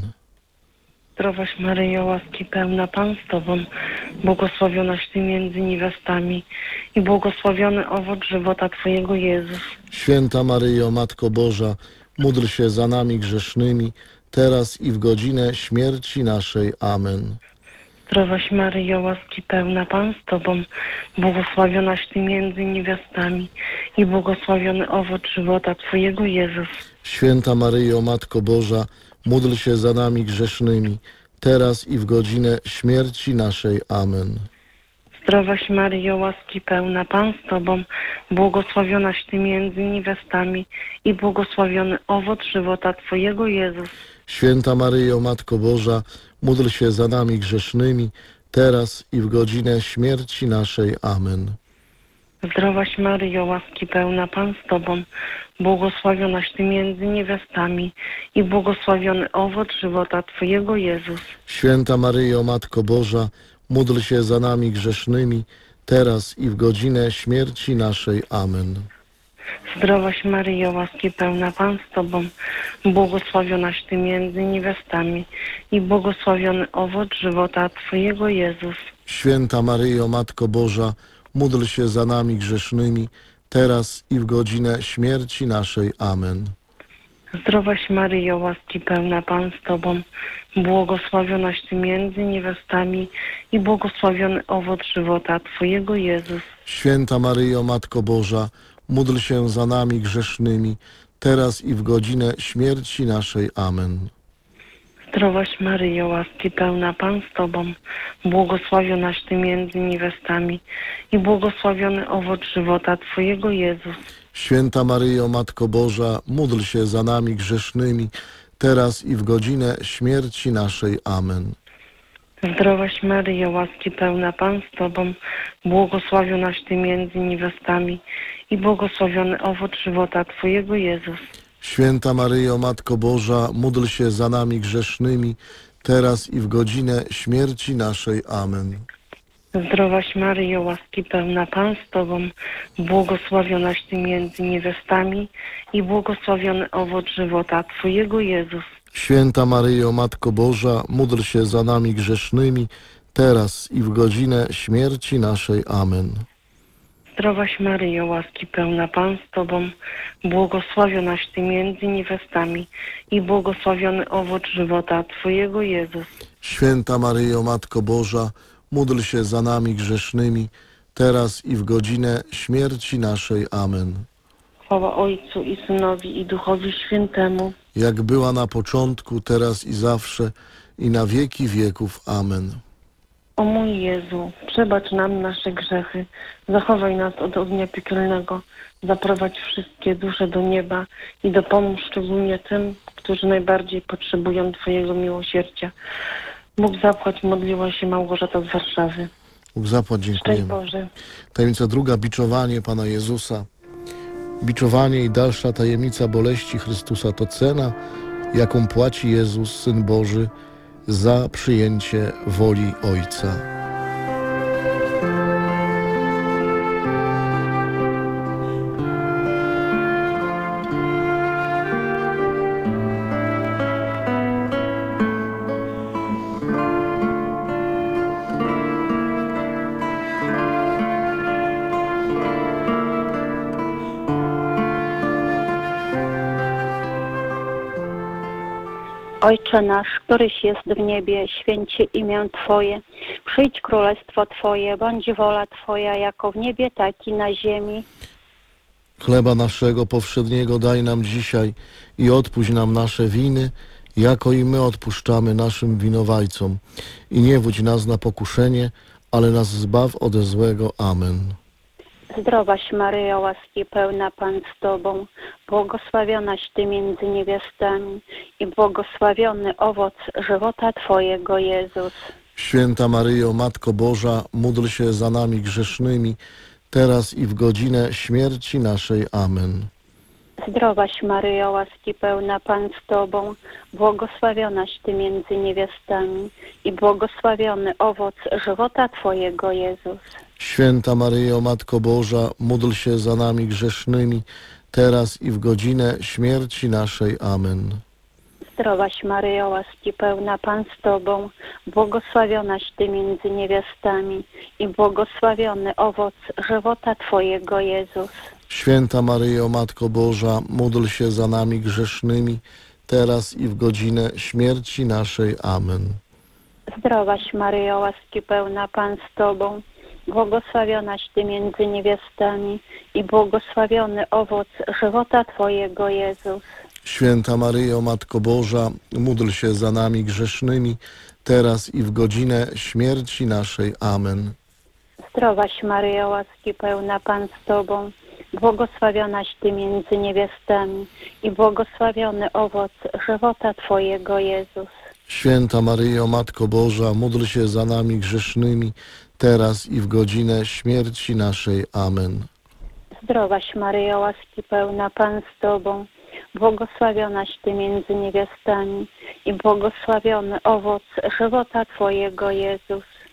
Zdrowaś Maryjo, łaski pełna, Pan z Tobą, błogosławionaś Ty między niewiastami i błogosławiony owoc żywota Twojego Jezus. Święta Maryjo, Matko Boża, módl się za nami grzesznymi, teraz i w godzinę śmierci naszej. Amen. Zdrowaś Maryjo, łaski pełna, Pan z Tobą, błogosławionaś Ty między niewiastami i błogosławiony owoc żywota Twojego Jezus. Święta Maryjo, Matko Boża, módl się za nami grzesznymi, teraz i w godzinę śmierci naszej. Amen. Zdrowaś Maryjo, łaski pełna, Pan z Tobą, błogosławionaś Ty między niewiastami i błogosławiony owoc żywota Twojego Jezus. Święta Maryjo, Matko Boża, módl się za nami grzesznymi, teraz i w godzinę śmierci naszej. Amen. Zdrowaś Maryjo, łaski pełna, Pan z Tobą, błogosławionaś Ty między niewiastami i błogosławiony owoc żywota Twojego Jezus. Święta Maryjo, Matko Boża, módl się za nami grzesznymi, teraz i w godzinę śmierci naszej. Amen. Zdrowaś Maryjo, łaski pełna, Pan z Tobą, błogosławionaś Ty między niewiastami i błogosławiony owoc żywota Twojego, Jezus. Święta Maryjo, Matko Boża, módl się za nami grzesznymi, teraz i w godzinę śmierci naszej. Amen. Zdrowaś Maryjo, łaski pełna, Pan z Tobą, błogosławionaś Ty między niewiastami i błogosławiony owoc żywota Twojego, Jezus. Święta Maryjo, Matko Boża, módl się za nami grzesznymi, teraz i w godzinę śmierci naszej. Amen. Zdrowaś Maryjo, łaski pełna, Pan z Tobą, błogosławionaś Ty między niewiastami i błogosławiony owoc żywota Twojego, Jezus. Święta Maryjo, Matko Boża, módl się za nami grzesznymi, teraz i w godzinę śmierci naszej. Amen. Zdrowaś Maryjo, łaski pełna, Pan z Tobą, błogosławionaś Ty między niewiastami i błogosławiony owoc żywota Twojego, Jezus. Święta Maryjo, Matko Boża, módl się za nami grzesznymi, teraz i w godzinę śmierci naszej. Amen. Zdrowaś Maryjo, łaski pełna, Pan z Tobą, błogosławionaś Ty między niewiastami i błogosławiony owoc żywota Twojego, Jezus. Święta Maryjo, Matko Boża, módl się za nami grzesznymi, teraz i w godzinę śmierci naszej. Amen. Zdrowaś Maryjo, łaski pełna, Pan z Tobą, błogosławionaś Ty między niewiastami i błogosławiony owoc żywota Twojego, Jezus. Święta Maryjo, Matko Boża, módl się za nami grzesznymi, teraz i w godzinę śmierci naszej. Amen. Chwała Ojcu i Synowi i Duchowi Świętemu. Jak była na początku, teraz i zawsze, i na wieki wieków. Amen. O mój Jezu, przebacz nam nasze grzechy, zachowaj nas od ognia piekielnego, zaprowadź wszystkie dusze do nieba i dopomóż szczególnie tym, którzy najbardziej potrzebują Twojego miłosierdzia. Bóg zapłać, modliła się Małgorzata z Warszawy. Bóg zapłać, Szczęść dziękujemy. Boże. Tajemnica druga, biczowanie Pana Jezusa. Biczowanie i dalsza tajemnica boleści Chrystusa to cena, jaką płaci Jezus, Syn Boży, za przyjęcie woli Ojca. Ojcze nasz, któryś jest w niebie, święć się imię Twoje. Przyjdź królestwo Twoje, bądź wola Twoja, jako w niebie, tak i na ziemi. Chleba naszego powszedniego daj nam dzisiaj i odpuść nam nasze winy, jako i my odpuszczamy naszym winowajcom. I nie wódź nas na pokuszenie, ale nas zbaw ode złego. Amen. Zdrowaś Maryjo, łaski pełna, Pan z Tobą, błogosławionaś Ty między niewiastami i błogosławiony owoc żywota Twojego, Jezus. Święta Maryjo, Matko Boża, módl się za nami grzesznymi, teraz i w godzinę śmierci naszej. Amen. Zdrowaś Maryjo, łaski pełna, Pan z Tobą, błogosławionaś Ty między niewiastami i błogosławiony owoc żywota Twojego, Jezus. Święta Maryjo, Matko Boża, módl się za nami grzesznymi, teraz i w godzinę śmierci naszej. Amen. Zdrowaś Maryjo, łaski pełna, Pan z Tobą, błogosławionaś Ty między niewiastami i błogosławiony owoc żywota Twojego, Jezus. Święta Maryjo, Matko Boża, módl się za nami grzesznymi, teraz i w godzinę śmierci naszej. Amen. Zdrowaś Maryjo, łaski pełna, Pan z Tobą, błogosławionaś Ty między niewiastami i błogosławiony owoc żywota Twojego, Jezus. Święta Maryjo, Matko Boża, módl się za nami grzesznymi, teraz i w godzinę śmierci naszej. Amen. Zdrowaś Maryjo, łaski pełna, Pan z Tobą, błogosławionaś Ty między niewiastami i błogosławiony owoc żywota Twojego, Jezus. Święta Maryjo, Matko Boża, módl się za nami grzesznymi, teraz i w godzinę śmierci naszej. Amen. Zdrowaś Maryjo, łaski pełna, Pan z Tobą, błogosławionaś Ty między niewiastami i błogosławiony owoc żywota Twojego, Jezus.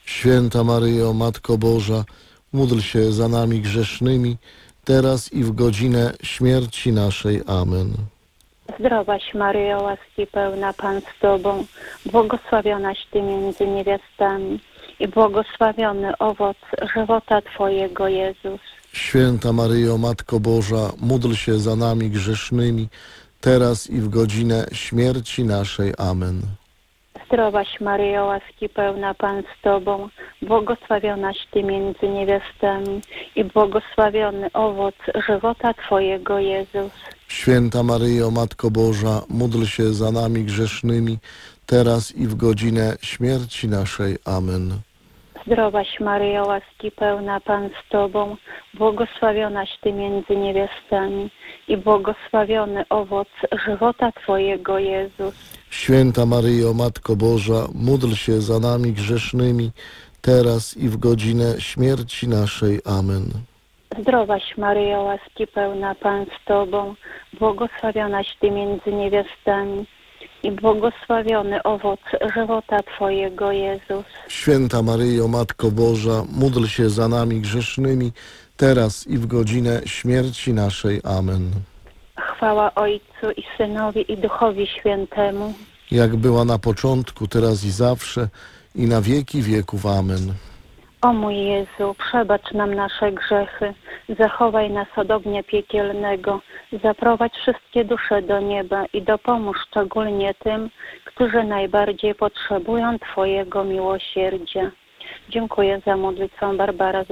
Święta Maryjo, Matko Boża, módl się za nami grzesznymi, teraz i w godzinę śmierci naszej. Amen. Zdrowaś Maryjo, łaski pełna, Pan z Tobą, błogosławionaś Ty między niewiastami i błogosławiony owoc żywota Twojego, Jezus. Święta Maryjo, Matko Boża, módl się za nami grzesznymi, teraz i w godzinę śmierci naszej. Amen. Zdrowaś Maryjo, łaski pełna, Pan z Tobą, błogosławionaś Ty między niewiastami i błogosławiony owoc żywota Twojego, Jezus. Święta Maryjo, Matko Boża, módl się za nami grzesznymi, teraz i w godzinę śmierci naszej. Amen. Zdrowaś Maryjo, łaski pełna, Pan z Tobą, błogosławionaś Ty między niewiastami i błogosławiony owoc żywota Twojego, Jezus. Święta Maryjo, Matko Boża, módl się za nami grzesznymi, teraz i w godzinę śmierci naszej. Amen. Zdrowaś Maryjo, łaski pełna, Pan z Tobą, błogosławionaś Ty między niewiastami i błogosławiony owoc żywota Twojego, Jezus. Święta Maryjo, Matko Boża, módl się za nami grzesznymi, teraz i w godzinę śmierci naszej. Amen. Chwała Ojcu i Synowi i Duchowi Świętemu. Jak była na początku, teraz i zawsze, i na wieki wieków. Amen. O mój Jezu, przebacz nam nasze grzechy, zachowaj nas od ognia piekielnego, zaprowadź wszystkie dusze do nieba i dopomóż szczególnie tym, którzy najbardziej potrzebują Twojego miłosierdzia. Dziękuję za modlitwę Barbara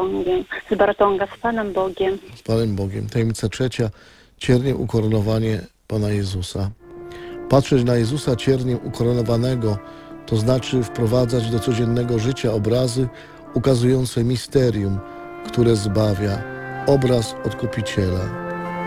z Bartonga, z Panem Bogiem. Z Panem Bogiem. Tajemnica trzecia. Cierniem ukoronowanie Pana Jezusa. Patrzeć na Jezusa cierniem ukoronowanego, to znaczy wprowadzać do codziennego życia obrazy ukazujące misterium, które zbawia, obraz Odkupiciela.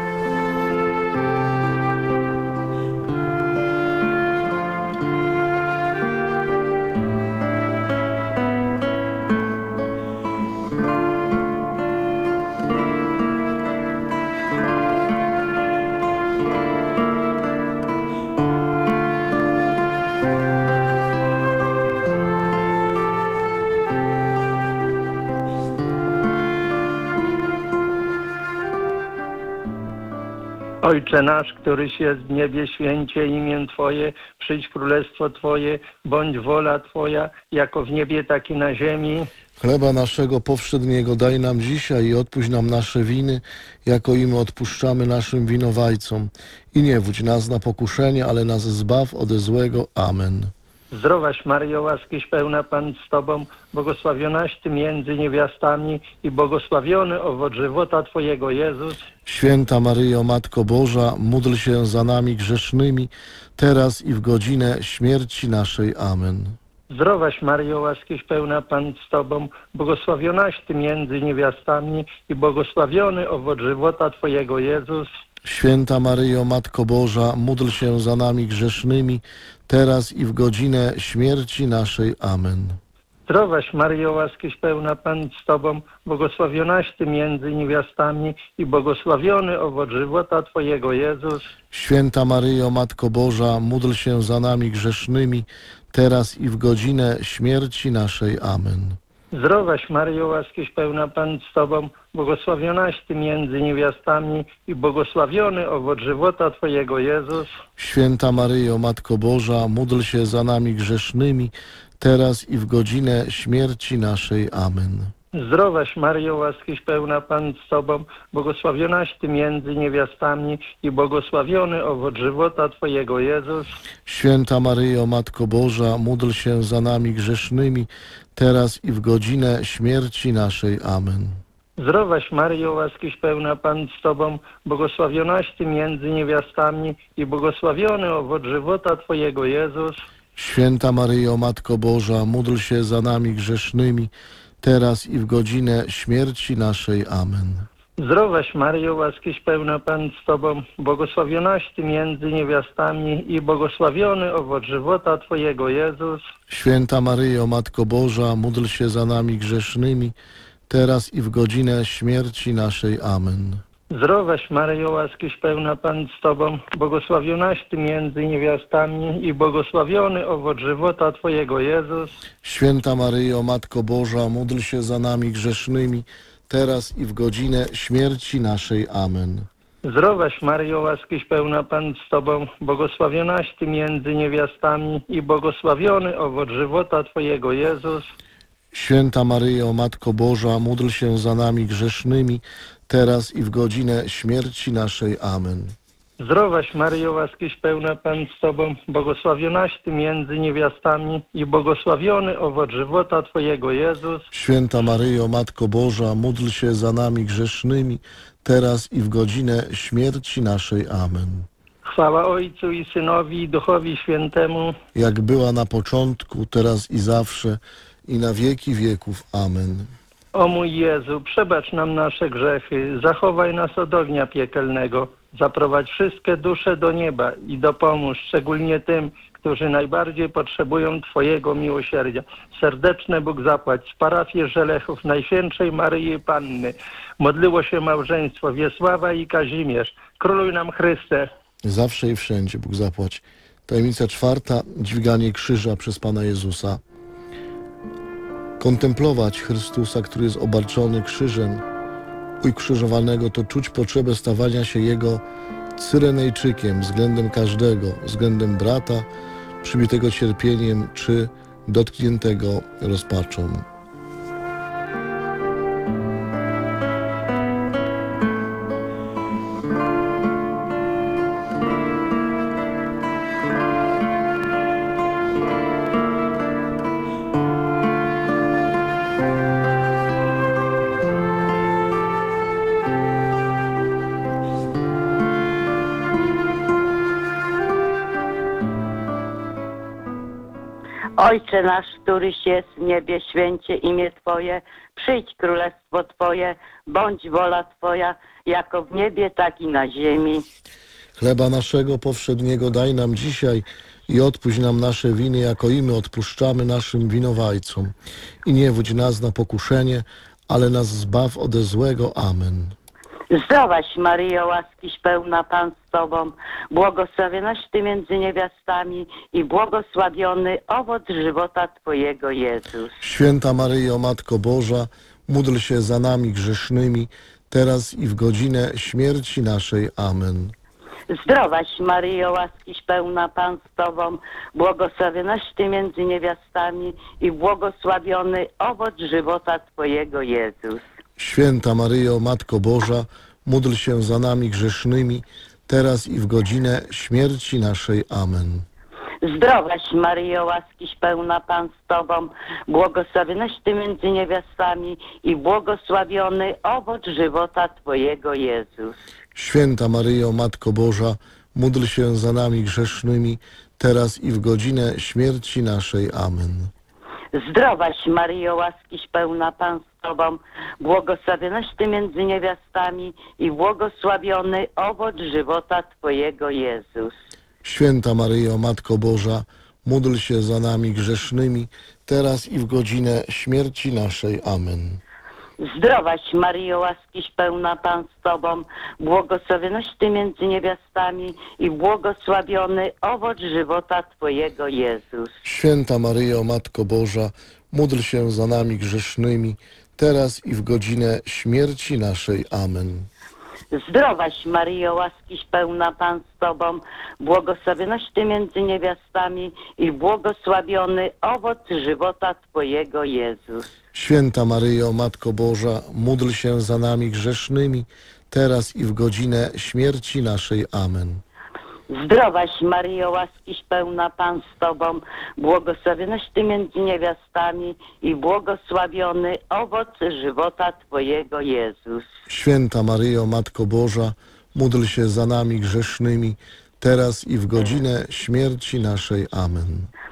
Ojcze nasz, któryś jest w niebie, święcie imię Twoje, przyjdź królestwo Twoje, bądź wola Twoja, jako w niebie, tak i na ziemi. Chleba naszego powszedniego daj nam dzisiaj i odpuść nam nasze winy, jako i my odpuszczamy naszym winowajcom. I nie wódź nas na pokuszenie, ale nas zbaw ode złego. Amen. Zdrowaś Maryjo, łaskiś pełna, Pan z Tobą, błogosławionaś Ty między niewiastami i błogosławiony owoc żywota Twojego, Jezus. Święta Maryjo, Matko Boża, módl się za nami grzesznymi, teraz i w godzinę śmierci naszej. Amen. Zdrowaś Maryjo, łaskiś pełna, Pan z Tobą, błogosławionaś Ty między niewiastami i błogosławiony owoc żywota Twojego, Jezus. Święta Maryjo, Matko Boża, módl się za nami grzesznymi, teraz i w godzinę śmierci naszej. Amen. Zdrowaś Maryjo, łaskiś pełna, Pan z Tobą, błogosławionaś Ty między niewiastami i błogosławiony owoc żywota Twojego, Jezus. Święta Maryjo, Matko Boża, módl się za nami grzesznymi, teraz i w godzinę śmierci naszej. Amen. Zdrowaś Maryjo, łaskiś pełna, Pan z Tobą, błogosławionaś Ty między niewiastami i błogosławiony owoc żywota Twojego, Jezus. Święta Maryjo, Matko Boża, módl się za nami grzesznymi, teraz i w godzinę śmierci naszej. Amen. Zdrowaś Maryjo, łaskiś pełna, Pan z Tobą, błogosławionaś Ty między niewiastami i błogosławiony owoc żywota Twojego, Jezus. Święta Maryjo, Matko Boża, módl się za nami grzesznymi, teraz i w godzinę śmierci naszej. Amen. Zdrowaś Maryjo, łaskiś pełna, Pan z Tobą, błogosławionaś Ty między niewiastami i błogosławiony owoc żywota Twojego, Jezus. Święta Maryjo, Matko Boża, módl się za nami grzesznymi, teraz i w godzinę śmierci naszej. Amen. Zdrowaś Maryjo, łaskiś pełna, Pan z Tobą, błogosławionaś Ty między niewiastami i błogosławiony owoc żywota Twojego, Jezus. Święta Maryjo, Matko Boża, módl się za nami grzesznymi, teraz i w godzinę śmierci naszej. Amen. Zdrowaś Maryjo, łaskiś pełna Pan z Tobą, błogosławionaś Ty między niewiastami i błogosławiony owoc żywota Twojego, Jezus. Święta Maryjo, Matko Boża, módl się za nami grzesznymi, teraz i w godzinę śmierci naszej. Amen. Zdrowaś Maryjo, łaskiś pełna Pan z Tobą, błogosławionaś Ty między niewiastami i błogosławiony owoc żywota Twojego, Jezus. Święta Maryjo, Matko Boża, módl się za nami grzesznymi, teraz i w godzinę śmierci naszej. Amen. Zdrowaś Maryjo, łaskiś pełna Pan z Tobą, błogosławionaś Ty między niewiastami i błogosławiony owoc żywota Twojego, Jezus. Święta Maryjo, Matko Boża, módl się za nami grzesznymi, teraz i w godzinę śmierci naszej. Amen. Chwała Ojcu i Synowi i Duchowi Świętemu. Jak była na początku, teraz i zawsze, i na wieki wieków. Amen. O mój Jezu, przebacz nam nasze grzechy, zachowaj nas od ognia piekielnego, zaprowadź wszystkie dusze do nieba i dopomóż szczególnie tym, którzy najbardziej potrzebują Twojego miłosierdzia. Serdeczny Bóg zapłać z parafii Żelechów Najświętszej Maryi Panny. Modliło się małżeństwo Wiesława i Kazimierz. Króluj nam Chryste. Zawsze i wszędzie Bóg zapłać. Tajemnica czwarta, dźwiganie krzyża przez Pana Jezusa. Kontemplować Chrystusa, który jest obarczony krzyżem ukrzyżowanego, to czuć potrzebę stawania się Jego Cyrenejczykiem względem każdego, względem brata przybitego cierpieniem czy dotkniętego rozpaczą. Ojcze nasz, któryś jest w niebie, święcie imię Twoje, przyjdź królestwo Twoje, bądź wola Twoja, jako w niebie, tak i na ziemi. Chleba naszego powszedniego daj nam dzisiaj i odpuść nam nasze winy, jako i my odpuszczamy naszym winowajcom. I nie wódź nas na pokuszenie, ale nas zbaw ode złego. Amen. Zdrowaś Maryjo, łaskiś pełna Pan z Tobą, błogosławionaś Ty między niewiastami i błogosławiony owoc żywota Twojego, Jezus. Święta Maryjo, Matko Boża, módl się za nami grzesznymi, teraz i w godzinę śmierci naszej. Amen. Zdrowaś Maryjo, łaskiś pełna Pan z Tobą, błogosławionaś Ty między niewiastami i błogosławiony owoc żywota Twojego, Jezus. Święta Maryjo, Matko Boża, módl się za nami grzesznymi, teraz i w godzinę śmierci naszej. Amen. Zdrowaś Maryjo, łaskiś pełna Pan z Tobą, błogosławionaś Ty między niewiastami i błogosławiony owoc żywota Twojego, Jezus. Święta Maryjo, Matko Boża, módl się za nami grzesznymi, teraz i w godzinę śmierci naszej. Amen. Zdrowaś Maryjo, łaskiś pełna Pan z Tobą, błogosławionaś Ty między niewiastami i błogosławiony owoc żywota Twojego, Jezus. Święta Maryjo, Matko Boża, módl się za nami grzesznymi, teraz i w godzinę śmierci naszej. Amen. Zdrowaś Maryjo, łaskiś pełna Pan z Tobą, błogosławionaś Ty między niewiastami i błogosławiony owoc żywota Twojego, Jezus. Święta Maryjo, Matko Boża, módl się za nami grzesznymi, teraz i w godzinę śmierci naszej. Amen. Zdrowaś Maryjo, łaskiś pełna Pan z Tobą, błogosławionaś Ty między niewiastami i błogosławiony owoc żywota Twojego, Jezus. Święta Maryjo, Matko Boża, módl się za nami grzesznymi, teraz i w godzinę śmierci naszej. Amen. Zdrowaś Maryjo, łaskiś pełna Pan z Tobą, błogosławionaś Ty między niewiastami i błogosławiony owoc żywota Twojego, Jezus. Święta Maryjo, Matko Boża, módl się za nami grzesznymi, teraz i w godzinę śmierci naszej. Amen.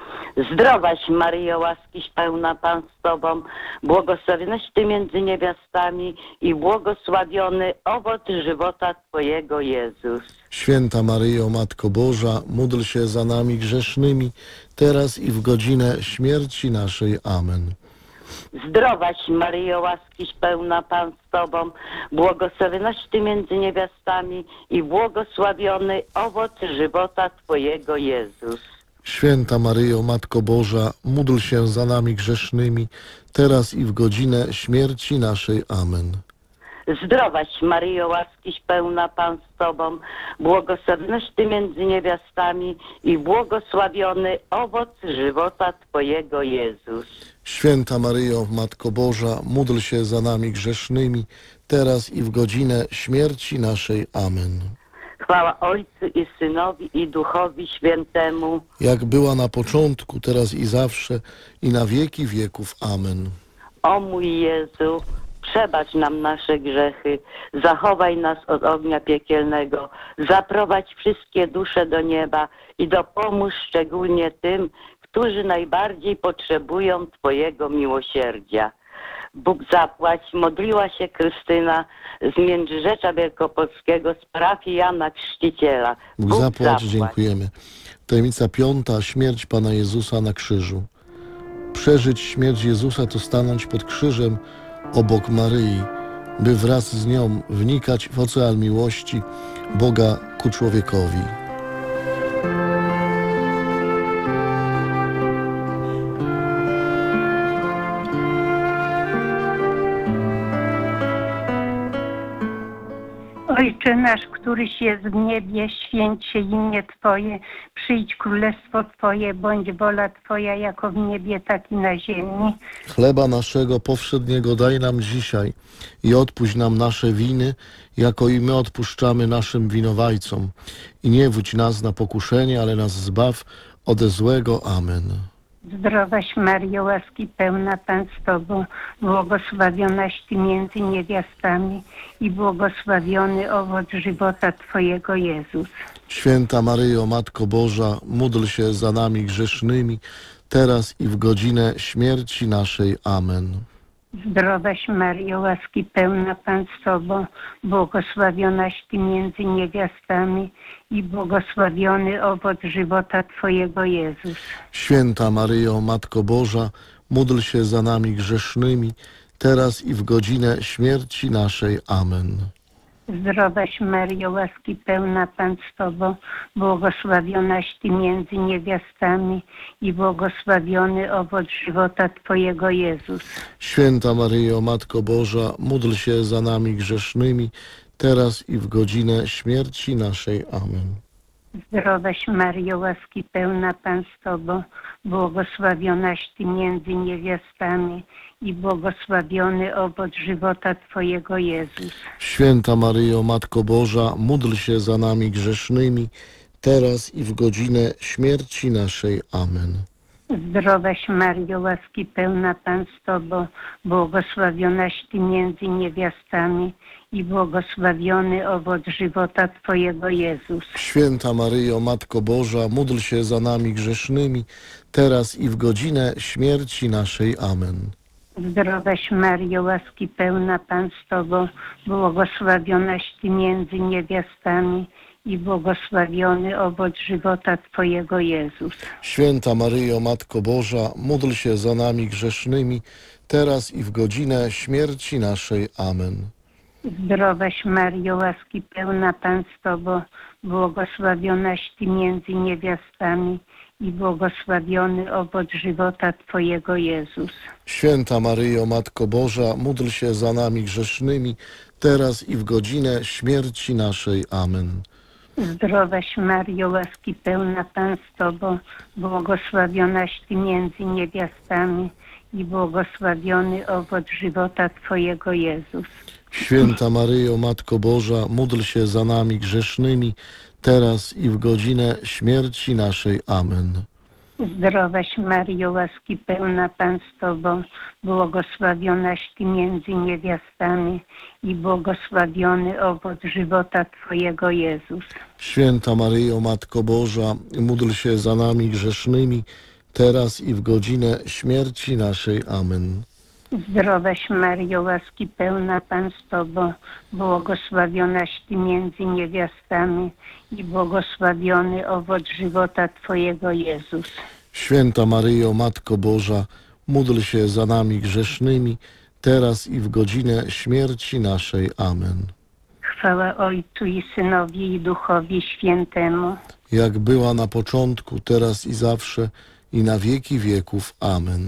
Zdrowaś Maryjo, łaskiś pełna Pan z Tobą, błogosławionaś Ty między niewiastami i błogosławiony owoc żywota Twojego, Jezus. Święta Maryjo, Matko Boża, módl się za nami grzesznymi, teraz i w godzinę śmierci naszej. Amen. Zdrowaś Maryjo, łaskiś pełna, Pan z Tobą, błogosławionaś Ty między niewiastami i błogosławiony owoc żywota Twojego, Jezus. Święta Maryjo, Matko Boża, módl się za nami grzesznymi, teraz i w godzinę śmierci naszej. Amen. Zdrowaś Maryjo, łaskiś pełna, Pan z Tobą, błogosławionaś Ty między niewiastami i błogosławiony owoc żywota Twojego, Jezus. Święta Maryjo, Matko Boża, módl się za nami grzesznymi, teraz i w godzinę śmierci naszej. Amen. Chwała Ojcu i Synowi i Duchowi Świętemu. Jak była na początku, teraz i zawsze, i na wieki wieków. Amen. O mój Jezu, przebacz nam nasze grzechy, zachowaj nas od ognia piekielnego, zaprowadź wszystkie dusze do nieba i dopomóż szczególnie tym, którzy najbardziej potrzebują Twojego miłosierdzia. Bóg zapłać, modliła się Krystyna z Międzyrzecza Wielkopolskiego z parafii Jana Chrzciciela. Bóg zapłać, dziękujemy. Tajemnica 5. Śmierć Pana Jezusa na krzyżu. Przeżyć śmierć Jezusa to stanąć pod krzyżem obok Maryi, by wraz z nią wnikać w ocean miłości Boga ku człowiekowi. Ojcze nasz, któryś jest w niebie, święć się imię Twoje, przyjdź królestwo Twoje, bądź wola Twoja jako w niebie, tak i na ziemi. Chleba naszego powszedniego daj nam dzisiaj i odpuść nam nasze winy, jako i my odpuszczamy naszym winowajcom. I nie wódź nas na pokuszenie, ale nas zbaw ode złego. Amen. Zdrowaś Maryjo, łaski pełna, Pan z Tobą, błogosławionaś Ty między niewiastami i błogosławiony owoc żywota Twojego, Jezus. Święta Maryjo, Matko Boża, módl się za nami grzesznymi, teraz i w godzinę śmierci naszej. Amen. Zdrowaś Maryjo, łaski pełna, Pan z Tobą, błogosławionaś Ty między niewiastami i błogosławiony owoc żywota Twojego, Jezus. Święta Maryjo, Matko Boża, módl się za nami grzesznymi, teraz i w godzinę śmierci naszej. Amen. Zdrowaś Maryjo, łaski pełna, Pan z Tobą, błogosławionaś Ty między niewiastami i błogosławiony owoc żywota Twojego, Jezus. Święta Maryjo, Matko Boża, módl się za nami grzesznymi, teraz i w godzinę śmierci naszej. Amen. Zdrowaś Maryjo, łaski pełna, Pan z Tobą, błogosławionaś Ty między niewiastami i błogosławiony owoc żywota Twojego, Jezus. Święta Maryjo, Matko Boża, módl się za nami grzesznymi, teraz i w godzinę śmierci naszej. Amen. Zdrowaś Maryjo, łaski pełna, Pan z Tobą, błogosławionaś Ty między niewiastami i błogosławiony owoc żywota Twojego, Jezus. Święta Maryjo, Matko Boża, módl się za nami grzesznymi, teraz i w godzinę śmierci naszej. Amen. Zdrowaś Maryjo, łaski pełna, Pan z Tobą, błogosławionaś Ty między niewiastami i błogosławiony owoc żywota Twojego, Jezus. Święta Maryjo, Matko Boża, módl się za nami grzesznymi, teraz i w godzinę śmierci naszej. Amen. Zdrowaś Maryjo, łaski pełna, Pan z Tobą, błogosławionaś Ty między niewiastami i błogosławiony owoc żywota Twojego, Jezus. Święta Maryjo, Matko Boża, módl się za nami grzesznymi, teraz i w godzinę śmierci naszej. Amen. Zdrowaś Maryjo, łaski pełna, Pan z Tobą, błogosławionaś Ty między niewiastami i błogosławiony owoc żywota Twojego, Jezus. Święta Maryjo, Matko Boża, módl się za nami grzesznymi, teraz i w godzinę śmierci naszej. Amen. Zdrowaś Maryjo, łaski pełna, Pan z Tobą, błogosławionaś Ty między niewiastami i błogosławiony owoc żywota Twojego, Jezus. Święta Maryjo, Matko Boża, módl się za nami grzesznymi, teraz i w godzinę śmierci naszej. Amen. Zdrowaś Maryjo, łaski pełna, Pan z Tobą, błogosławionaś Ty między niewiastami i błogosławiony owoc żywota Twojego, Jezus. Święta Maryjo, Matko Boża, módl się za nami grzesznymi, teraz i w godzinę śmierci naszej. Amen. Chwała Ojcu i Synowi i Duchowi Świętemu. Jak była na początku, teraz i zawsze, i na wieki wieków. Amen.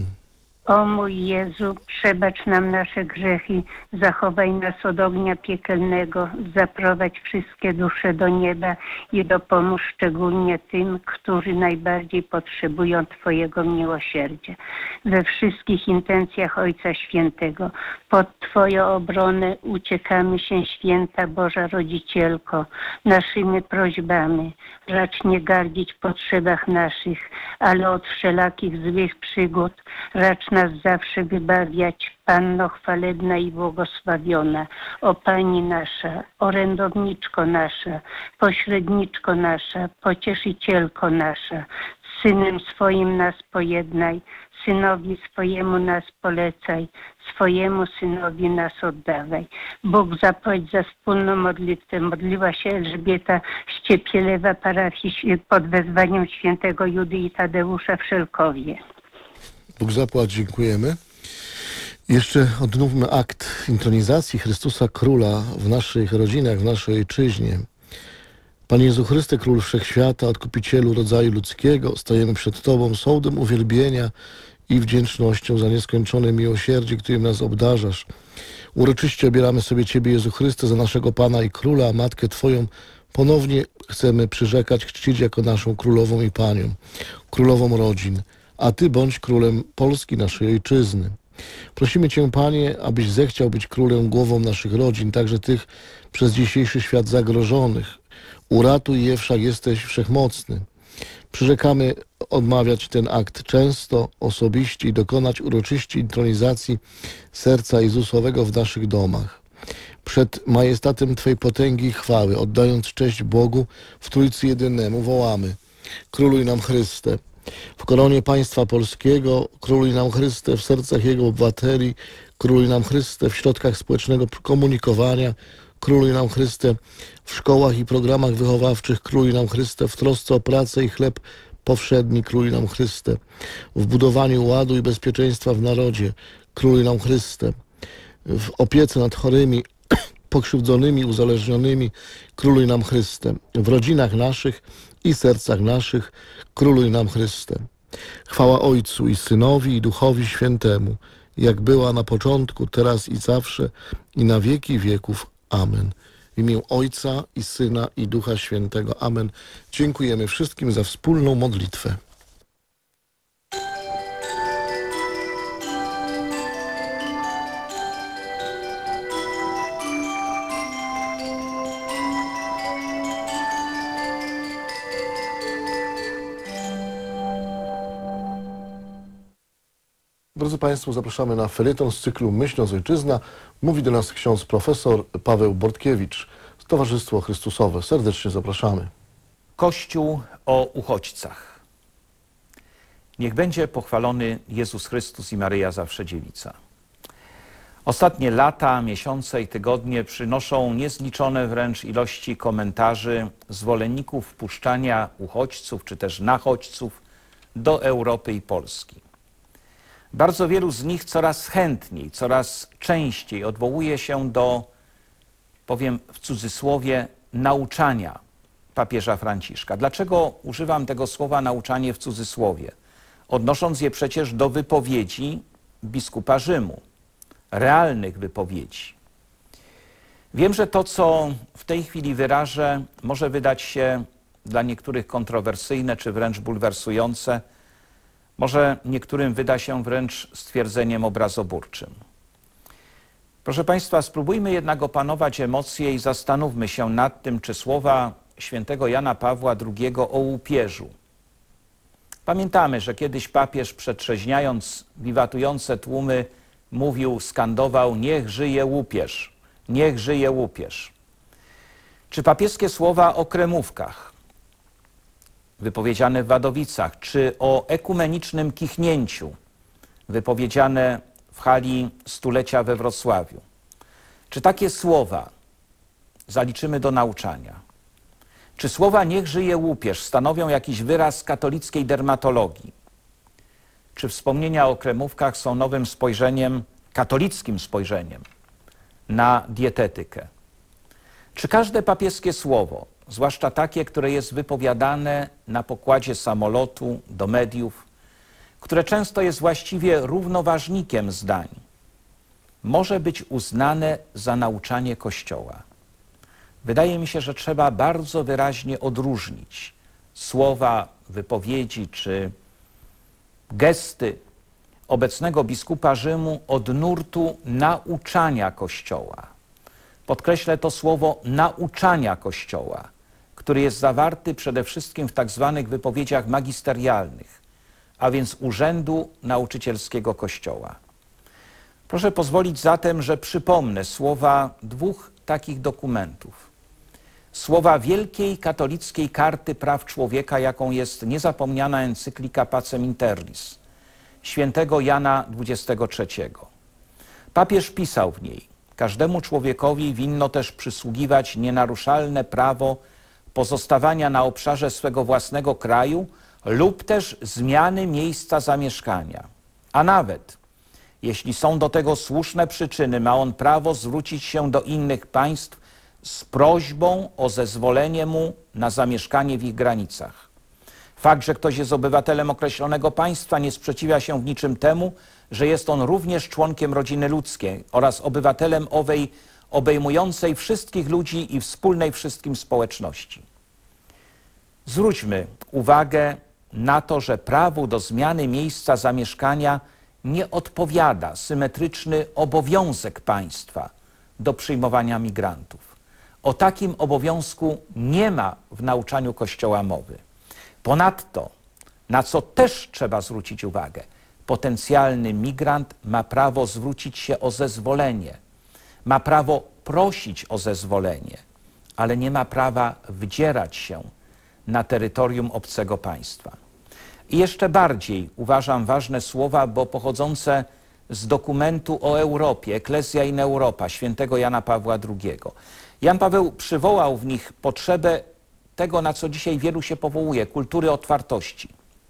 O mój Jezu, przebacz nam nasze grzechy, zachowaj nas od ognia piekielnego, zaprowadź wszystkie dusze do nieba i dopomóż szczególnie tym, którzy najbardziej potrzebują Twojego miłosierdzia. We wszystkich intencjach Ojca Świętego, pod Twoją obronę uciekamy się, Święta Boża Rodzicielko, naszymi prośbami. Racz nie gardzić w potrzebach naszych, ale od wszelakich złych przygód racz nas zawsze wybawiać, Panno chwalebna i błogosławiona, o Pani nasza, orędowniczko nasza, pośredniczko nasza, pocieszycielko nasza, z Synem swoim nas pojednaj, Synowi swojemu nas polecaj, swojemu Synowi nas oddawaj. Bóg zapłać za wspólną modlitwę. Modliła się Elżbieta Ściepielewa, parafii pod wezwaniem świętego Judy i Tadeusza w Szelkowie. Bóg zapłać, dziękujemy. Jeszcze odnówmy akt intronizacji Chrystusa Króla w naszych rodzinach, w naszej ojczyźnie. Panie Jezu Chryste, Król Wszechświata, Odkupicielu rodzaju ludzkiego, stajemy przed Tobą sołdem uwielbienia i wdzięcznością za nieskończone miłosierdzie, którym nas obdarzasz. Uroczyście obieramy sobie Ciebie, Jezu Chryste, za naszego Pana i Króla, a Matkę Twoją ponownie chcemy przyrzekać, czcić jako naszą Królową i Panią, Królową rodzin, a Ty bądź Królem Polski, naszej Ojczyzny. Prosimy Cię, Panie, abyś zechciał być Królem, głową naszych rodzin, także tych przez dzisiejszy świat zagrożonych. Uratuj je, wszak jesteś wszechmocny. Przyrzekamy odmawiać ten akt często, osobiście i dokonać uroczyście intronizacji serca Jezusowego w naszych domach. Przed majestatem Twej potęgi i chwały, oddając cześć Bogu w Trójcy Jedynemu, wołamy: Króluj nam Chryste. W koronie państwa polskiego króluj nam Chryste, w sercach Jego obywateli króluj nam Chryste, w środkach społecznego komunikowania króluj nam Chryste, w szkołach i programach wychowawczych króluj nam Chryste, w trosce o pracę i chleb powszedni króluj nam Chryste, w budowaniu ładu i bezpieczeństwa w narodzie króluj nam Chryste, w opiece nad chorymi, pokrzywdzonymi, uzależnionymi króluj nam Chryste, w rodzinach naszych i sercach naszych króluj nam Chryste. Chwała Ojcu i Synowi i Duchowi Świętemu, jak była na początku, teraz i zawsze, i na wieki wieków. Amen. W imię Ojca i Syna i Ducha Świętego. Amen. Dziękujemy wszystkim za wspólną modlitwę. Drodzy Państwo, zapraszamy na felieton z cyklu Myśląc Ojczyzna. Mówi do nas ksiądz profesor Paweł Bortkiewicz, Towarzystwo Chrystusowe. Serdecznie zapraszamy. Kościół o uchodźcach. Niech będzie pochwalony Jezus Chrystus i Maryja Zawsze Dziewica. Ostatnie lata, miesiące i tygodnie przynoszą niezliczone wręcz ilości komentarzy zwolenników wpuszczania uchodźców czy też nachodźców do Europy i Polski. Bardzo wielu z nich coraz chętniej, coraz częściej odwołuje się do, powiem w cudzysłowie, nauczania papieża Franciszka. Dlaczego używam tego słowa nauczanie w cudzysłowie? Odnosząc je przecież do wypowiedzi biskupa Rzymu, realnych wypowiedzi. Wiem, że to, co w tej chwili wyrażę, może wydać się dla niektórych kontrowersyjne czy wręcz bulwersujące, może niektórym wyda się wręcz stwierdzeniem obrazoburczym. Proszę Państwa, spróbujmy jednak opanować emocje i zastanówmy się nad tym, czy słowa świętego Jana Pawła II o łupieżu. Pamiętamy, że kiedyś papież, przetrzeźniając wiwatujące tłumy, mówił, skandował: niech żyje łupież, niech żyje łupież. Czy papieskie słowa o kremówkach, wypowiedziane w Wadowicach, czy o ekumenicznym kichnięciu, wypowiedziane w hali stulecia we Wrocławiu, czy takie słowa zaliczymy do nauczania? Czy słowa niech żyje łupież stanowią jakiś wyraz katolickiej dermatologii? czy wspomnienia o kremówkach są nowym spojrzeniem, katolickim spojrzeniem na dietetykę? Czy każde papieskie słowo, zwłaszcza takie, które jest wypowiadane na pokładzie samolotu do mediów, które często jest właściwie równoważnikiem zdań, może być uznane za nauczanie Kościoła? Wydaje mi się, że trzeba bardzo wyraźnie odróżnić słowa, wypowiedzi czy gesty obecnego biskupa Rzymu od nurtu nauczania Kościoła. Podkreślę to słowo nauczania Kościoła, który jest zawarty przede wszystkim w tak zwanych wypowiedziach magisterialnych, a więc urzędu nauczycielskiego Kościoła. Proszę pozwolić zatem, że przypomnę słowa dwóch takich dokumentów. Słowa wielkiej katolickiej karty praw człowieka, jaką jest niezapomniana encyklika Pacem in Terris świętego Jana XXIII. Papież pisał w niej: każdemu człowiekowi winno też przysługiwać nienaruszalne prawo pozostawania na obszarze swego własnego kraju lub też zmiany miejsca zamieszkania. A nawet, jeśli są do tego słuszne przyczyny, ma on prawo zwrócić się do innych państw z prośbą o zezwolenie mu na zamieszkanie w ich granicach. Fakt, że ktoś jest obywatelem określonego państwa, nie sprzeciwia się w niczym temu, że jest on również członkiem rodziny ludzkiej oraz obywatelem owej obejmującej wszystkich ludzi i wspólnej wszystkim społeczności. Zwróćmy uwagę na to, że prawu do zmiany miejsca zamieszkania nie odpowiada symetryczny obowiązek państwa do przyjmowania migrantów. O takim obowiązku nie ma w nauczaniu Kościoła mowy. Ponadto, na co też trzeba zwrócić uwagę, potencjalny migrant ma prawo zwrócić się o zezwolenie, ma prawo prosić o zezwolenie, ale nie ma prawa wdzierać się na terytorium obcego państwa. I jeszcze bardziej uważam ważne słowa, bo pochodzące z dokumentu o Europie, Ecclesia in Europa, świętego Jana Pawła II. Jan Paweł przywołał w nich potrzebę tego, na co dzisiaj wielu się powołuje, kultury otwartości.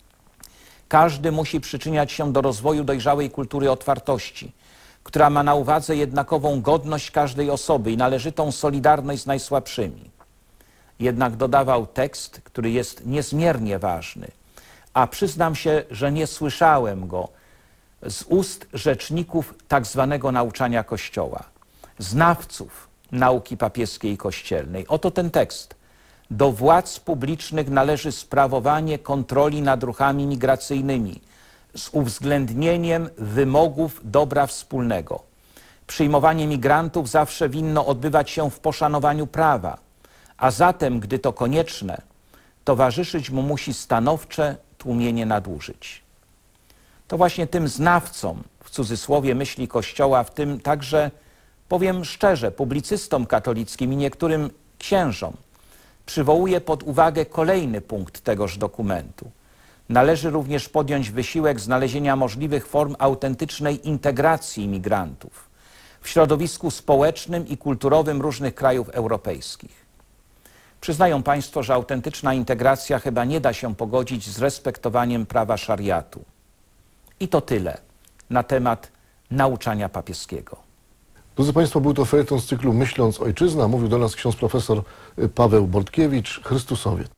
Każdy musi przyczyniać się do rozwoju dojrzałej kultury otwartości, która ma na uwadze jednakową godność każdej osoby i należytą solidarność z najsłabszymi. Jednak dodawał tekst, który jest niezmiernie ważny, a przyznam się, że nie słyszałem go z ust rzeczników tak zwanego nauczania Kościoła, znawców nauki papieskiej i kościelnej. Oto ten tekst. Do władz publicznych należy sprawowanie kontroli nad ruchami migracyjnymi z uwzględnieniem wymogów dobra wspólnego. Przyjmowanie migrantów zawsze winno odbywać się w poszanowaniu prawa, a zatem, gdy to konieczne, towarzyszyć mu musi stanowcze tłumienie nadużyć. To właśnie tym znawcom, w cudzysłowie, myśli Kościoła, w tym także, powiem szczerze, publicystom katolickim i niektórym księżom, przywołuje pod uwagę kolejny punkt tegoż dokumentu. Należy również podjąć wysiłek znalezienia możliwych form autentycznej integracji imigrantów w środowisku społecznym i kulturowym różnych krajów europejskich. Przyznają Państwo, że autentyczna integracja chyba nie da się pogodzić z respektowaniem prawa szariatu. I to tyle na temat nauczania papieskiego. Drodzy Państwo, był to felieton z cyklu Myśląc Ojczyzna. Mówił do nas ksiądz profesor Paweł Bortkiewicz, Chrystusowiec.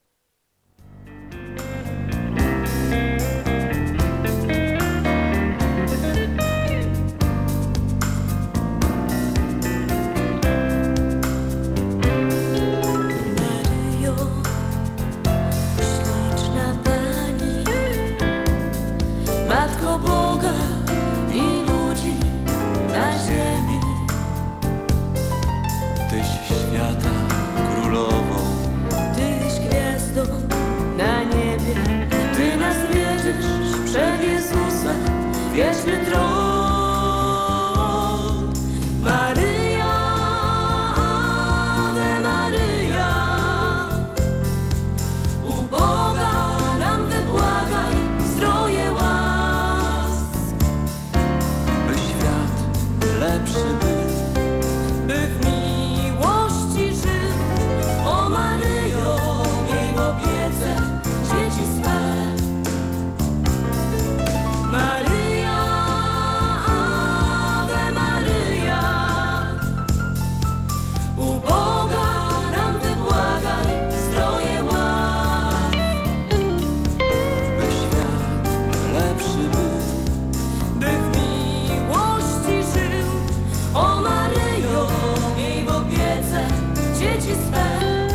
Matko Boga i ludzi na ziemi, Tyś świata królową, Tyś gwiazdą na niebie, Ty nas wiedziesz przed Jezusa, wieczny tron. Maryja, Ave Maryja, u Boga nam wybłagaj zdroje łask, by świat lepszy był, by w miłość dzieci swe.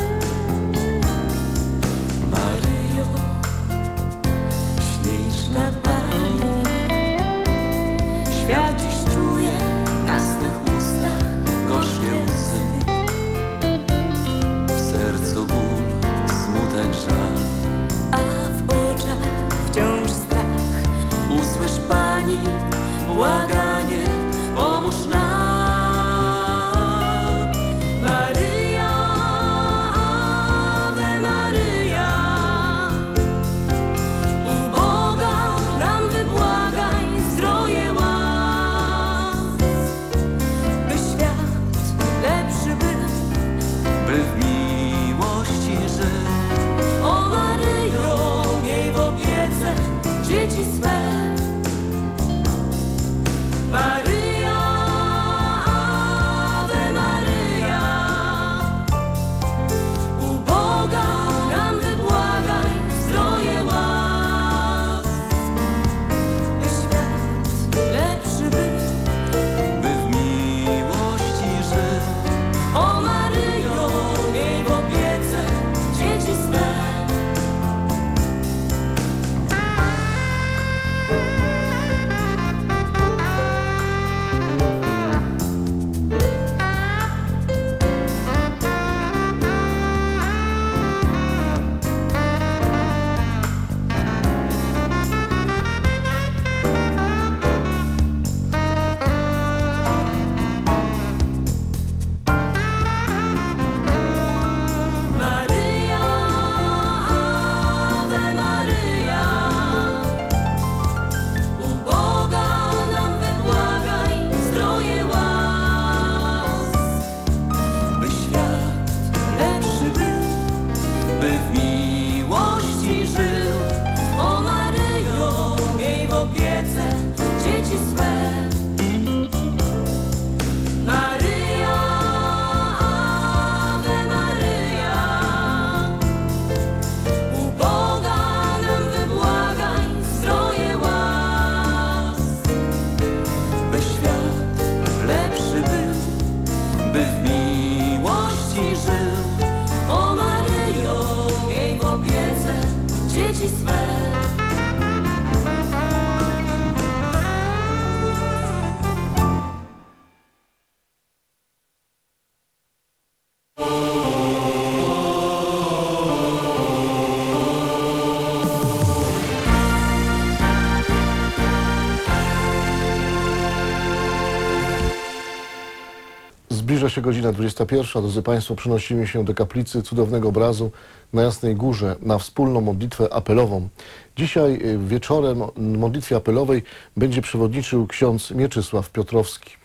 Maryjo, śliczna Pani, świat dziś czuje na swych ustach gorzkie łzy. W sercu ból, smutek, żal, a w oczach wciąż strach. Usłysz Pani błaganie, pomóż nam. Maryja, Ave Maryja, u Boga nam wybłagaj zdroje łask, by świat lepszy był, by w miłości żył. O Maryjo, miej w opiece dzieci swe. Maryja, Ave Maryja, u Boga nam wybłagaj zdroje łask, by świat lepszy był, by w miłości żył. O Maryjo, miej w opiece dzieci swe. Maryja, Ave Maryja, u Boga nam wybłagaj zdroje łask, by świat lepszy był, by w miłości żył. O Maryjo, miej w opiece dzieci swe. Maryja, Ave Maryja, u Boga nam wybłagaj zdroje łask, by świat lepszy był, by w miłości żył. O Maryjo, miej w opiece dzieci swe. Zbliża się godzina 21. Drodzy Państwo, przenosimy się do kaplicy cudownego obrazu na Jasnej Górze na wspólną modlitwę apelową. Dzisiaj wieczorem modlitwie apelowej będzie przewodniczył ksiądz Mieczysław Piotrowski.